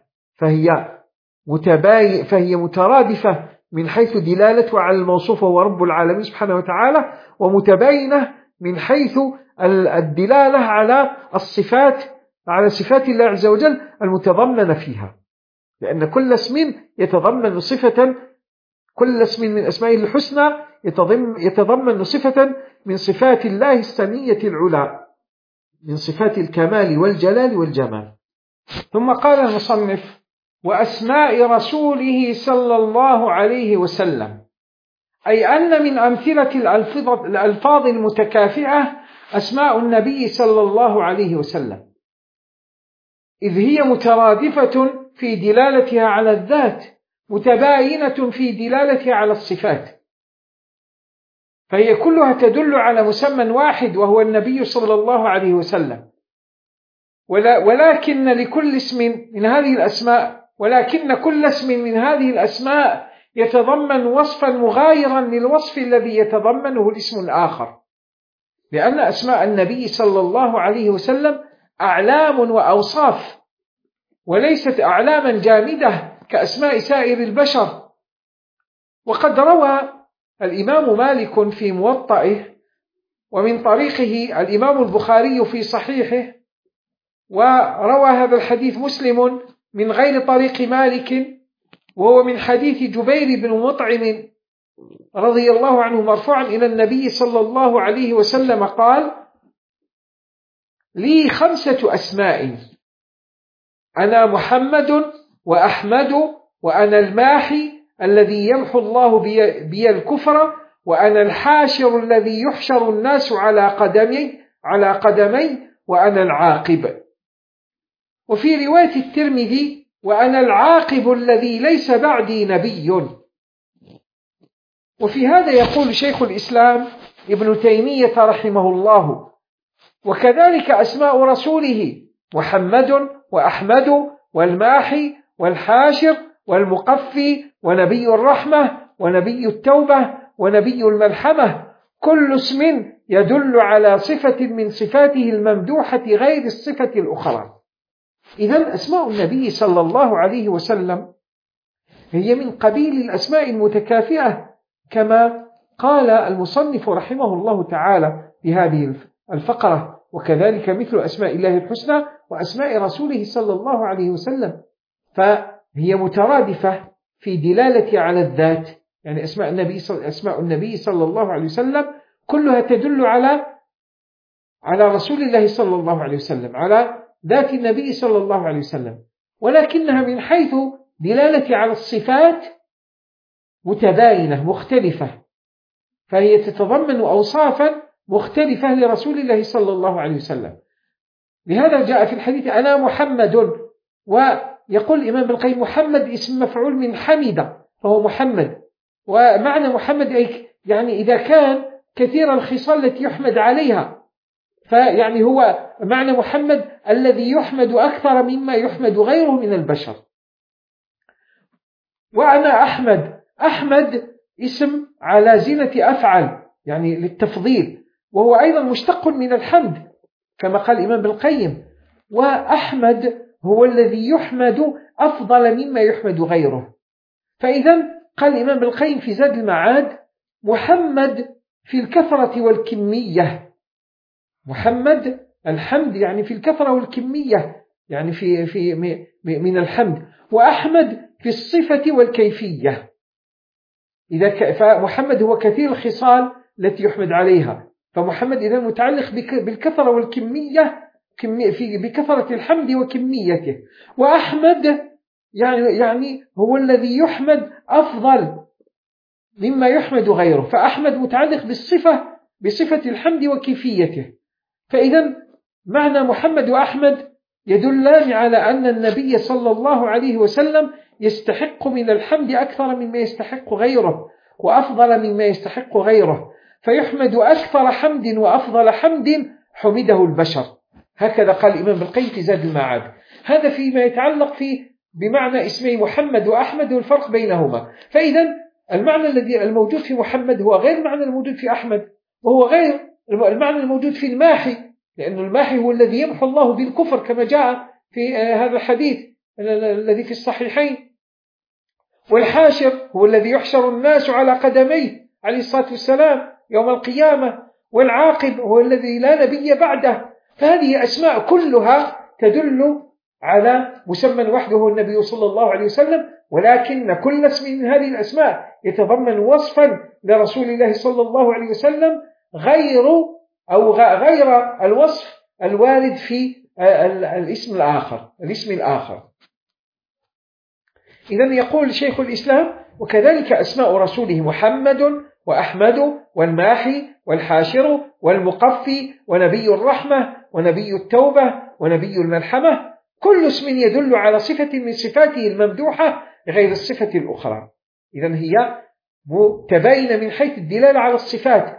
فهي مترادفة من حيث دلالتها على الموصوف وهو رب العالمين سبحانه وتعالى، ومتباينة من حيث الدلالة على الصفات، على صفات الله عز وجل المتضمنة فيها، لأن كل اسم يتضمن صفة، كل اسم من أسمائه الحسنى يتضمن صفة من صفات الله السنية العلى، من صفات الكمال والجلال والجمال. ثم قال المصنف: وأسماء رسوله صلى الله عليه وسلم، أي أن من أمثلة الألفاظ المتكافئة أسماء النبي صلى الله عليه وسلم، إذ هي مترادفة في دلالتها على الذات، متباينة في دلالتها على الصفات، فهي كلها تدل على مسمى واحد وهو النبي صلى الله عليه وسلم. ولكن كل اسم من هذه الأسماء يتضمن وصفا مغايرا للوصف الذي يتضمنه الاسم الآخر، لأن أسماء النبي صلى الله عليه وسلم أعلام وأوصاف، وليست أعلاما جامدة كأسماء سائر البشر. وقد روى الإمام مالك في موطئه، ومن طريقه الإمام البخاري في صحيحه، وروى هذا الحديث مسلم من غير طريق مالك، وهو من حديث جبير بن مطعم رضي الله عنه مرفوعا إلى النبي صلى الله عليه وسلم قال: لي 5 أسماء، أنا محمد وأحمد وأنا الماحي الذي يمحو الله بي الكفر، وأنا الحاشر الذي يحشر الناس على قدمي وأنا العاقب. وفي رواية الترمذي: وأنا العاقب الذي ليس بعدي نبي. وفي هذا يقول شيخ الإسلام ابن تيمية رحمه الله: وكذلك أسماء رسوله محمد وأحمد والماحي والحاشر والمقفي ونبي الرحمة ونبي التوبة ونبي الملحمة، كل اسم يدل على صفة من صفاته الممدوحة غير الصفة الأخرى. إذن أسماء النبي صلى الله عليه وسلم هي من قبيل الأسماء المتكافئة، كما قال المصنف رحمه الله تعالى في هذه الفقرة: وكذلك مثل أسماء الله الحسنى وأسماء رسوله صلى الله عليه وسلم، فهي مترادفة في دلالة على الذات، يعني أسماء النبي صلى الله عليه وسلم كلها تدل على رسول الله صلى الله عليه وسلم، على ذات النبي صلى الله عليه وسلم، ولكنها من حيث دلالة على الصفات متباينة مختلفة، فهي تتضمن أوصافا مختلفة لرسول الله صلى الله عليه وسلم. لهذا جاء في الحديث أنا محمد. ويقول الإمام ابن القيم محمد اسم مفعول من حمد، فهو محمد. ومعنى محمد يعني إذا كان كثير الخصال التي يحمد عليها، فيعني هو معنى محمد الذي يحمد أكثر مما يحمد غيره من البشر. وأنا أحمد اسم على زينة أفعل، يعني للتفضيل، وهو أيضا مشتق من الحمد كما قال الإمام ابن القيم. وأحمد هو الذي يحمد أفضل مما يحمد غيره. فإذا قال الإمام ابن القيم في زاد المعاد محمد في الكثرة والكمية. محمد الحمد يعني في الكثرة والكمية، يعني في من الحمد. وأحمد في الصفة والكيفية. فمحمد هو كثير الخصال التي يحمد عليها، فمحمد إذا متعلق بالكثرة والكمية، بكثرة الحمد وكميته. وأحمد يعني هو الذي يحمد أفضل مما يحمد غيره، فأحمد متعلق بصفة الحمد وكيفيته. فإذا معنى محمد وأحمد يدلان على أن النبي صلى الله عليه وسلم يستحق من الحمد أكثر مما يستحق غيره، وأفضل مما يستحق غيره، فيحمد أكثر حمد وأفضل حمد حمده البشر. هكذا قال الإمام ابن القيم في زاد المعاد. هذا فيما يتعلق بمعنى اسمي محمد وأحمد والفرق بينهما. فإذا المعنى الذي الموجود في محمد هو غير المعنى الموجود في أحمد، وهو غير المعنى الموجود في الماحي، لأن الماحي هو الذي يمحو الله بالكفر كما جاء في هذا الحديث الذي في الصحيحين. والحاشر هو الذي يحشر الناس على قدميه عليه الصلاة والسلام يوم القيامة. والعاقب هو الذي لا نبي بعده. فهذه أسماء كلها تدل على مسمى وحده هو النبي صلى الله عليه وسلم، ولكن كل اسم من هذه الأسماء يتضمن وصفا لرسول الله صلى الله عليه وسلم غير الوصف الوارد في الاسم الآخر. إذن يقول شيخ الإسلام: وكذلك أسماء رسوله محمد وأحمد والماحي والحاشر والمقفي ونبي الرحمة ونبي التوبة ونبي الملحمة، كل اسم يدل على صفة من صفاته الممدوحة غير الصفة الأخرى. إذن هي متباينة من حيث الدلالة على الصفات،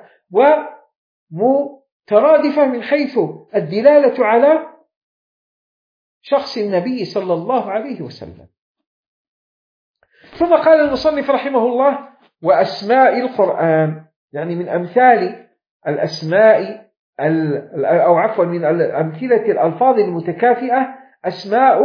ومترادفة من حيث الدلالة على شخص النبي صلى الله عليه وسلم. ثم قال المصنف رحمه الله: وأسماء القرآن، يعني من أمثال الأسماء من أمثلة الألفاظ المتكافئة أسماء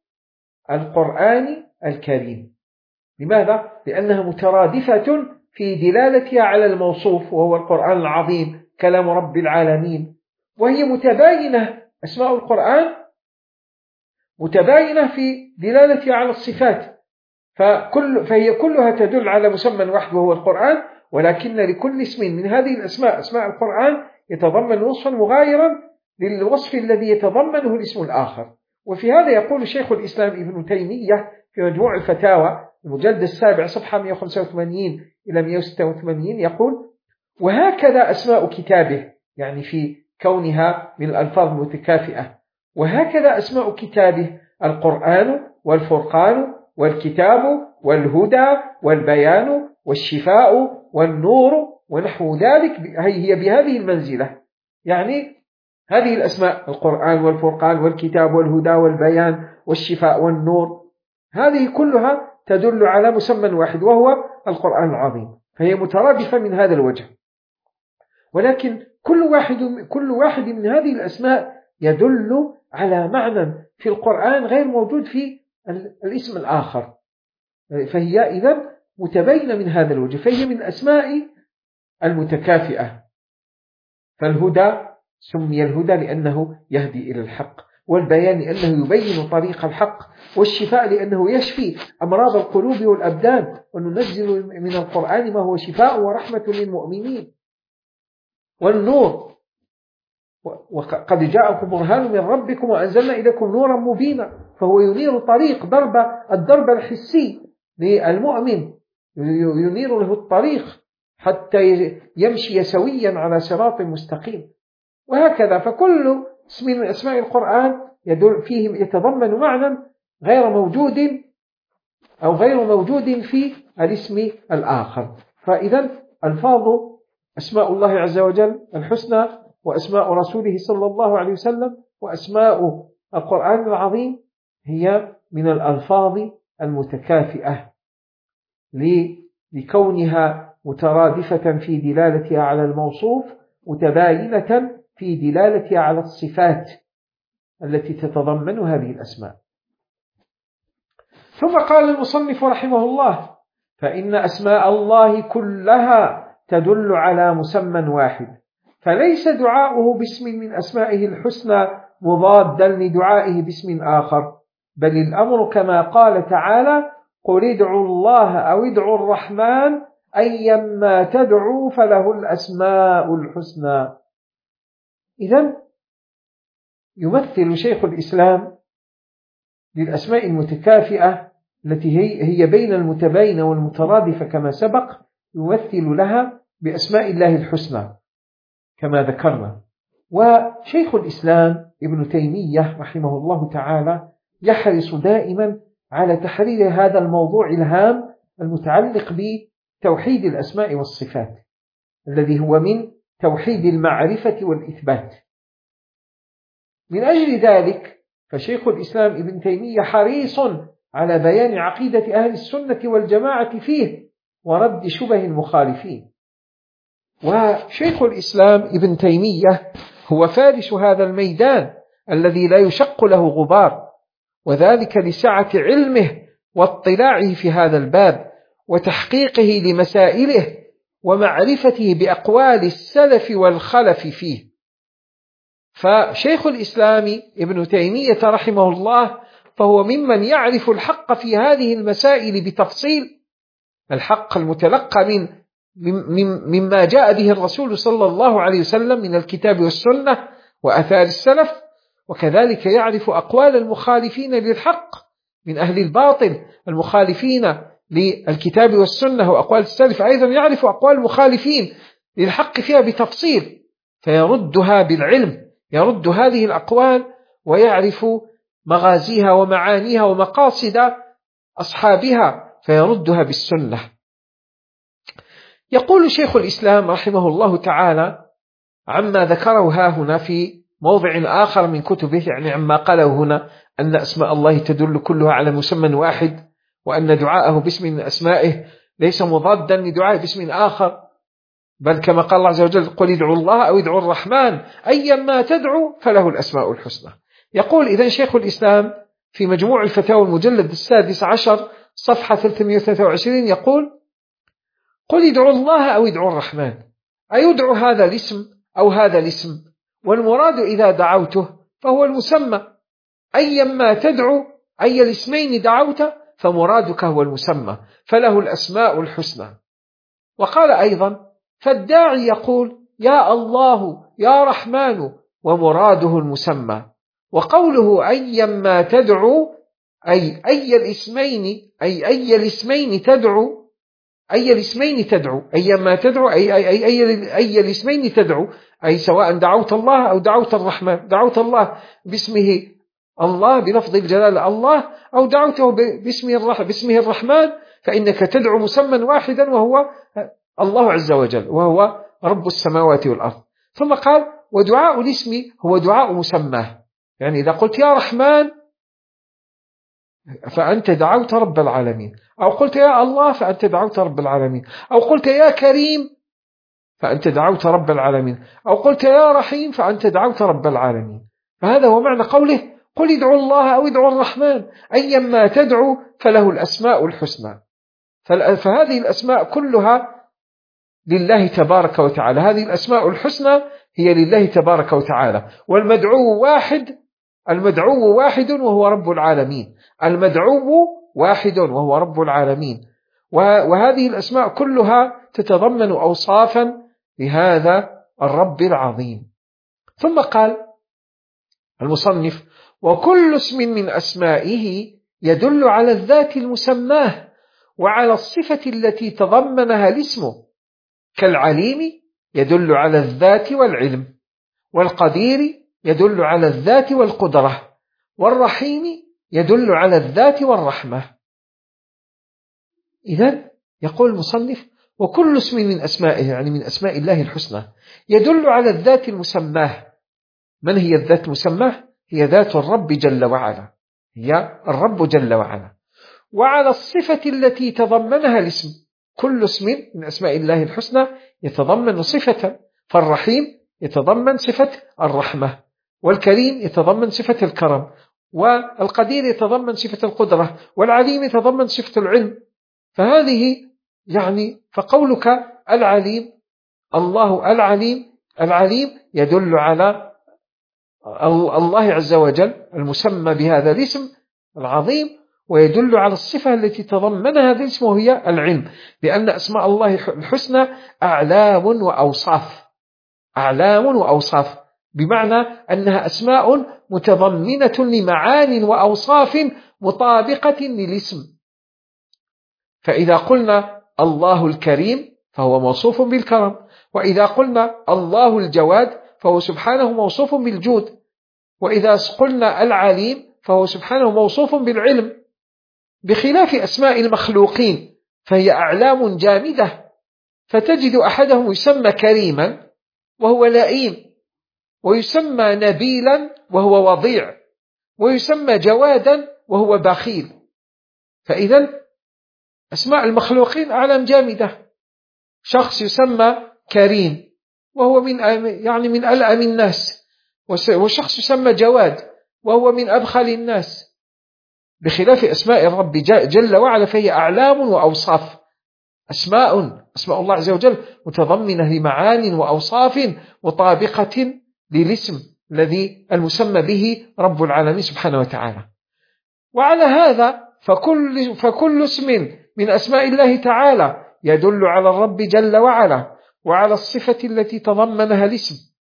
القرآن الكريم. لماذا؟ لأنها مترادفة في دلالتها على الموصوف وهو القرآن العظيم كلام رب العالمين، وهي متباينة. أسماء القرآن متباينة في دلالتها على الصفات، فهي كلها تدل على مسمى واحد وهو القرآن، ولكن لكل اسم من هذه الأسماء، أسماء القرآن، يتضمن وصفا مغايرا للوصف الذي يتضمنه الاسم الآخر. وفي هذا يقول شيخ الإسلام ابن تيمية في مجموع الفتاوى المجلد 7 صفحة 185 إلى 186 يقول: وهكذا أسماء كتابه، يعني في كونها من الألفاظ المتكافئة، وهكذا أسماء كتابه القرآن والفرقان والكتاب والهدى والبيان والشفاء والنور ونحو ذلك، هي بهذه المنزلة. يعني هذه الأسماء القرآن والفرقان والكتاب والهدى والبيان والشفاء والنور، هذه كلها تدل على مسمى واحد وهو القرآن العظيم، فهي مترادفة من هذا الوجه. ولكن كل واحد من هذه الأسماء يدل على معنى في القرآن غير موجود في الاسم الآخر، فهي إذن متبينة من هذا الوجه، فهي من الأسماء المتكافئة. فالهدى سمي الهدى لأنه يهدي إلى الحق، والبيان لأنه يبين طريق الحق، والشفاء لأنه يشفي أمراض القلوب والأبدان، وننزل من القرآن ما هو شفاء ورحمة للمؤمنين. والنور وقد جاءكم برهان من ربكم وأنزلنا إليكم نورا مبينا، فهو ينير طريق الدرب الحسي للمؤمن، ينير له الطريق حتى يمشي سويا على صراط مستقيم. وهكذا فكل اسم من أسماء القرآن فيه يتضمن معنى غير موجود أو غير موجود في الاسم الآخر. فإذا ألفاظ أسماء الله عز وجل الحسنى وأسماء رسوله صلى الله عليه وسلم وأسماء القرآن العظيم هي من الألفاظ المتكافئة لكونها مترادفة في دلالتها على الموصوف، متباينة في دلالتها على الصفات التي تتضمن هذه الأسماء. ثم قال المصنف رحمه الله: فإن أسماء الله كلها تدل على مسمى واحد، فليس دعاؤه باسم من أسمائه الحسنى مضادا لدعائه باسم آخر، بل الأمر كما قال تعالى: قل ادعوا الله أو ادعوا الرحمن أيما تدعوا فله الأسماء الحسنى. إذن يمثل شيخ الإسلام للأسماء المتكافئة التي هي بين المتباينة والمترادفة كما سبق، يمثل لها بأسماء الله الحسنى كما ذكرنا. وشيخ الإسلام ابن تيمية رحمه الله تعالى يحرص دائما على تحرير هذا الموضوع الهام المتعلق بتوحيد الأسماء والصفات، الذي هو من توحيد المعرفة والإثبات. من أجل ذلك فشيخ الإسلام ابن تيمية حريص على بيان عقيدة أهل السنة والجماعة فيه ورد شبه المخالفين. وشيخ الإسلام ابن تيمية هو فارس هذا الميدان الذي لا يشق له غبار، وذلك لسعة علمه واطلاعه في هذا الباب وتحقيقه لمسائله ومعرفته بأقوال السلف والخلف فيه. فشيخ الإسلام ابن تيمية رحمه الله فهو ممن يعرف الحق في هذه المسائل بتفصيل، الحق المتلقى مما جاء به الرسول صلى الله عليه وسلم من الكتاب والسنة وأثار السلف، وكذلك يعرف أقوال المخالفين للحق من أهل الباطل المخالفين للكتاب والسنة وأقوال السلف، أيضا يعرف أقوال المخالفين للحق فيها بتفصيل، فيردها بالعلم، يرد هذه الأقوال ويعرف مغازيها ومعانيها ومقاصد أصحابها فيردها بالسنة. يقول شيخ الإسلام رحمه الله تعالى عما ذكره ها هنا في موضع آخر من كتبه، يعني عما قاله هنا أن أسماء الله تدل كلها على مسمى واحد، وأن دعاءه باسم من أسمائه ليس مضادا لدعاء باسم آخر، بل كما قال الله عز وجل: قل ادعوا الله أو ادعوا الرحمن أيما تدعوا فله الأسماء الحسنى. يقول إذن شيخ الإسلام في مجموع الفتاوى المجلد 16 صفحة 323 يقول: قل ادعوا الله أو ادعوا الرحمن، أي ادعوا هذا الاسم أو هذا الاسم، والمراد إذا دعوته فهو المسمى، أيما تدعو أي الاسمين دعوت فمرادك هو المسمى فله الأسماء الحسنى. وقال أيضا: فالداعي يقول يا الله يا رحمن ومراده المسمى، وقوله أيما تدعو أي الاسمين تدعو أيما تدعو أي الاسمين تدعو، أي سواء دعوت الله أو دعوت الرحمن، دعوت الله باسمه الله بلفظ الجلالة الله، أو دعوته باسمه الرحمن، فإنك تدعو مسمى واحدا وهو الله عز وجل وهو رب السماوات والأرض. ثم قال: ودعاء الاسم هو دعاء مسماه، يعني إذا قلت يا رحمن فأنت دعوت رب العالمين، أو قلت يا الله فأنت دعوت رب العالمين، أو قلت يا كريم فأنت دعوت رب العالمين، أو قلت يا رحيم فأنت دعوت رب العالمين. فهذا هو معنى قوله: قل ادعوا الله أو ادعوا الرحمن أيما تدعو فله الأسماء الحسنى. فهذه الأسماء كلها لله تبارك وتعالى، هذه الأسماء الحسنى هي لله تبارك وتعالى، والمدعو واحد وهو رب العالمين، المدعو واحد وهو رب العالمين. وهذه الأسماء كلها تتضمن أوصافا لهذا الرب العظيم. ثم قال المصنف: وكل اسم من أسمائه يدل على الذات المسماه وعلى الصفة التي تضمنها الاسم، كالعليم يدل على الذات والعلم، والقدير يدل على الذات والقدرة، والرحيم يدل على الذات والرحمة. إذن يقول المصنف: وكل اسم من أسمائه، يعني من أسماء الله الحسنى، يدل على الذات المسماه. من هي الذات المسماه؟ هي ذات الرب جل وعلا، هي الرب جل وعلا، وعلى الصفة التي تضمنها الاسم. كل اسم من أسماء الله الحسنى يتضمن صفة، فالرحيم يتضمن صفة الرحمة، والكريم يتضمن صفة الكرم، والقدير يتضمن صفة القدرة، والعليم يتضمن صفة العلم. فهذه يعني فقولك العليم، الله العليم، العليم يدل على الله عز وجل المسمى بهذا الاسم العظيم، ويدل على الصفة التي تضمنها هذا الاسم وهي العلم، لأن أسماء الله الحسنى أعلام وأوصاف، أعلام وأوصاف، بمعنى أنها أسماء متضمنة لمعان وأوصاف مطابقة للاسم. فإذا قلنا الله الكريم فهو موصوف بالكرم، وإذا قلنا الله الجواد فهو سبحانه موصوف بالجود، وإذا قلنا العليم فهو سبحانه موصوف بالعلم، بخلاف أسماء المخلوقين فهي أعلام جامدة، فتجد أحدهم يسمى كريما وهو لئيم، ويسمى نبيلا وهو وضيع، ويسمى جوادا وهو بخيل. فإذا أسماء المخلوقين أعلام جامدة. شخص يسمى كريم وهو من ألأم الناس، وشخص يسمى جواد وهو من أبخل الناس، بخلاف أسماء الرب جل وعلا فهي أعلام وأوصاف. أسماء الله عز وجل متضمنة لمعان وأوصاف مطابقة للاسم الذي المسمى به رب العالمين سبحانه وتعالى. وعلى هذا فكل اسم من أسماء الله تعالى يدل على الرب جل وعلا وعلى الصفة التي تضمنها الاسم.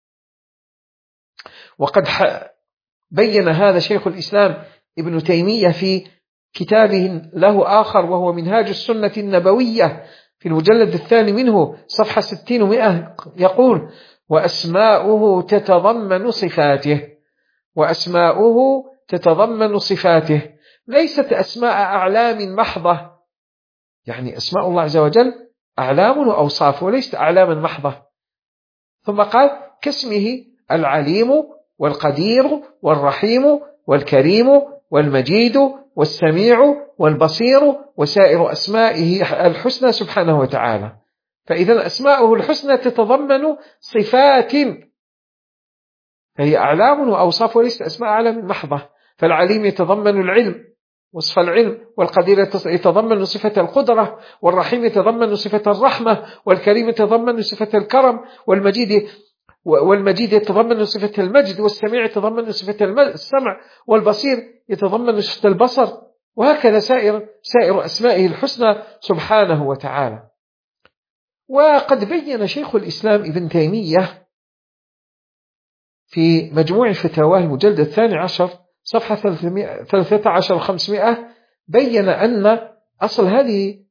وقد بين هذا شيخ الإسلام ابن تيمية في كتابه له آخر وهو منهاج السنة النبوية في المجلد الثاني منه صفحة 60 و100، يقول: وأسماؤه تتضمن صفاته، وأسماؤه تتضمن صفاته، ليست أسماء أعلام محضة، يعني أسماء الله عز وجل أعلام وأوصاف وليست أعلاما محضة. ثم قال: كاسمه العليم والقدير والرحيم والكريم والمجيد والسميع والبصير وسائر أسمائه الحسنى سبحانه وتعالى. فإذا أسماؤه الحسنى تتضمن صفات، فهي أعلام وأوصاف وليست أسماء أعلام محضة. فالعليم يتضمن العلم وصف العلم، والقدير يتضمن صفة القدرة، والرحيم يتضمن صفة الرحمة، والكريم يتضمن صفة الكرم، والمجيد يتضمن صفة المجد، والسميع يتضمن صفة السمع، والبصير يتضمن صفة البصر، وهكذا سائر أسمائه الحسنى سبحانه وتعالى. وقد بين شيخ الإسلام ابن تيمية في مجموع فتاواه المجلد 12 صفحة 13-500 بين أن أصل هذه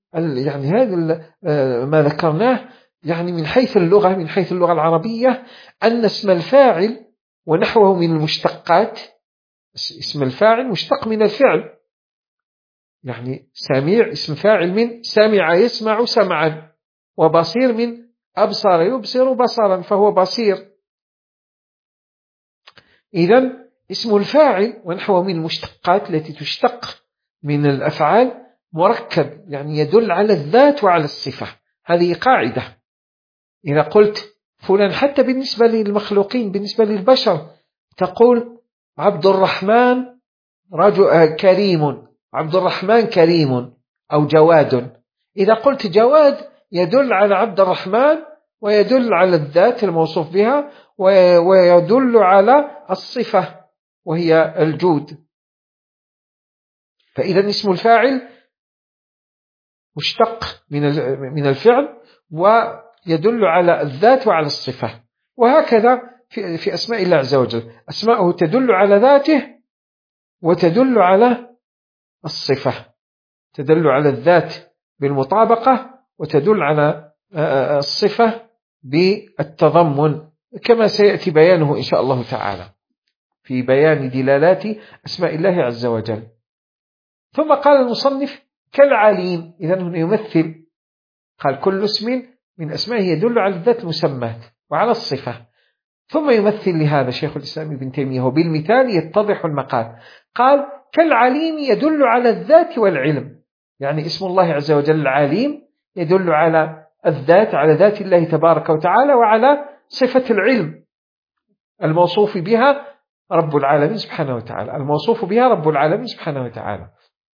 ما ذكرناه من حيث اللغة العربية، أن اسم الفاعل ونحوه من المشتقات، اسم الفاعل مشتق من الفعل، يعني سميع اسم فاعل من سمع يسمع سمعا، وبصير من أبصر يبصر بصرا فهو بصير. إذن اسم الفاعل ونحوه من المشتقات التي تشتق من الأفعال مركب، يعني يدل على الذات وعلى الصفة. هذه قاعدة. إذا قلت فلان، حتى بالنسبة للمخلوقين، بالنسبة للبشر، تقول عبد الرحمن رجل كريم، عبد الرحمن كريم أو جواد. إذا قلت جواد يدل على عبد الرحمن ويدل على الذات الموصوف بها ويدل على الصفة وهي الجود. فإذا اسم الفاعل مشتق من الفعل ويدل على الذات وعلى الصفة. وهكذا في أسماء الله عز وجل، أسماءه تدل على ذاته وتدل على الصفة، تدل على الذات بالمطابقة وتدل على الصفة بالتضمن، كما سيأتي بيانه إن شاء الله تعالى. في بيان دلالات أسماء الله عز وجل. ثم قال المصنف كالعليم، إذن هنا يمثل، قال كل اسم من أسمائه يدل على الذات المسمات وعلى الصفة. ثم يمثل لهذا شيخ الإسلام ابن تيمية وبالمثال يتضح المقال. قال كالعليم يدل على الذات والعلم، يعني اسم الله عز وجل العليم يدل على الذات، على ذات الله تبارك وتعالى، وعلى صفة العلم الموصوف بها رب العالمين سبحانه وتعالى، الموصوف بها رب العالمين سبحانه وتعالى.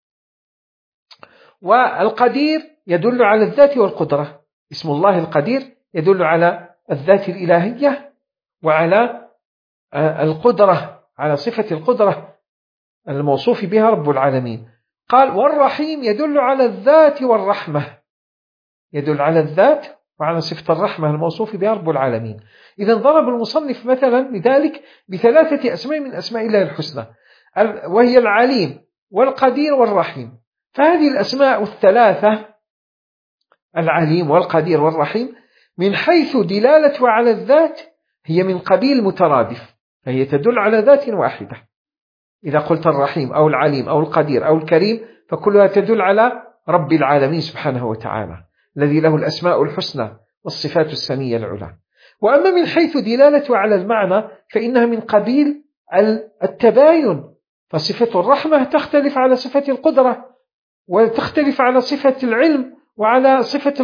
والقدير يدل على الذات والقدرة، اسم الله القدير يدل على الذات الإلهية وعلى القدرة، على صفة القدرة الموصوف بها رب العالمين. قال والرحيم يدل على الذات والرحمة، يدل على الذات وعلى صفة الرحمة الموصوف بها رب العالمين. إذن ضرب المصنف مثلا لذلك بثلاثة أسماء من أسماء الله الحسنى، وهي العليم والقدير والرحيم. فهذه الأسماء الثلاثة العليم والقدير والرحيم من حيث دلالة على الذات هي من قبيل مترادف، فهي تدل على ذات واحدة. إذا قلت الرحيم أو العليم أو القدير أو الكريم فكلها تدل على رب العالمين سبحانه وتعالى الذي له الأسماء الحسنى والصفات السنية العلى. وأما من حيث دلالة على المعنى فإنها من قبيل التباين، فصفة الرحمة تختلف على صفة القدرة، وتختلف على صفة العلم وعلى صفة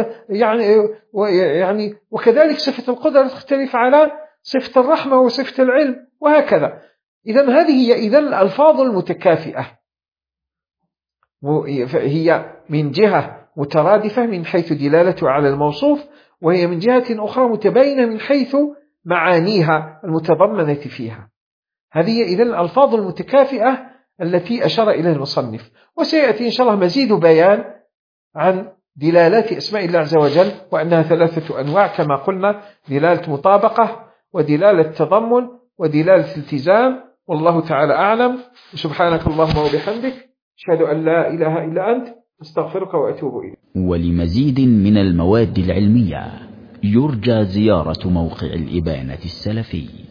يعني وكذلك صفة القدرة تختلف على صفة الرحمة وصفة العلم، وهكذا. إذن هذه هي الألفاظ المتكافئة، هي من جهة مترادفة من حيث دلالة على الموصوف، وهي من جهة أخرى متباينة من حيث معانيها المتضمنة فيها. هذه إذن الألفاظ المتكافئة التي أشار إليها المصنف. وسيأتي إن شاء الله مزيد بيان عن دلالات أسماء الله عز وجل، وأنها ثلاثة أنواع كما قلنا: دلالة مطابقة، ودلالة تضمن، ودلالة التزام. والله تعالى أعلم. سبحانك اللهم وبحمدك، أشهد أن لا إله إلا أنت، أستغفرك وأتوب إليك.
ولمزيد من المواد العلمية يرجى زيارة موقع الإبانة السلفي.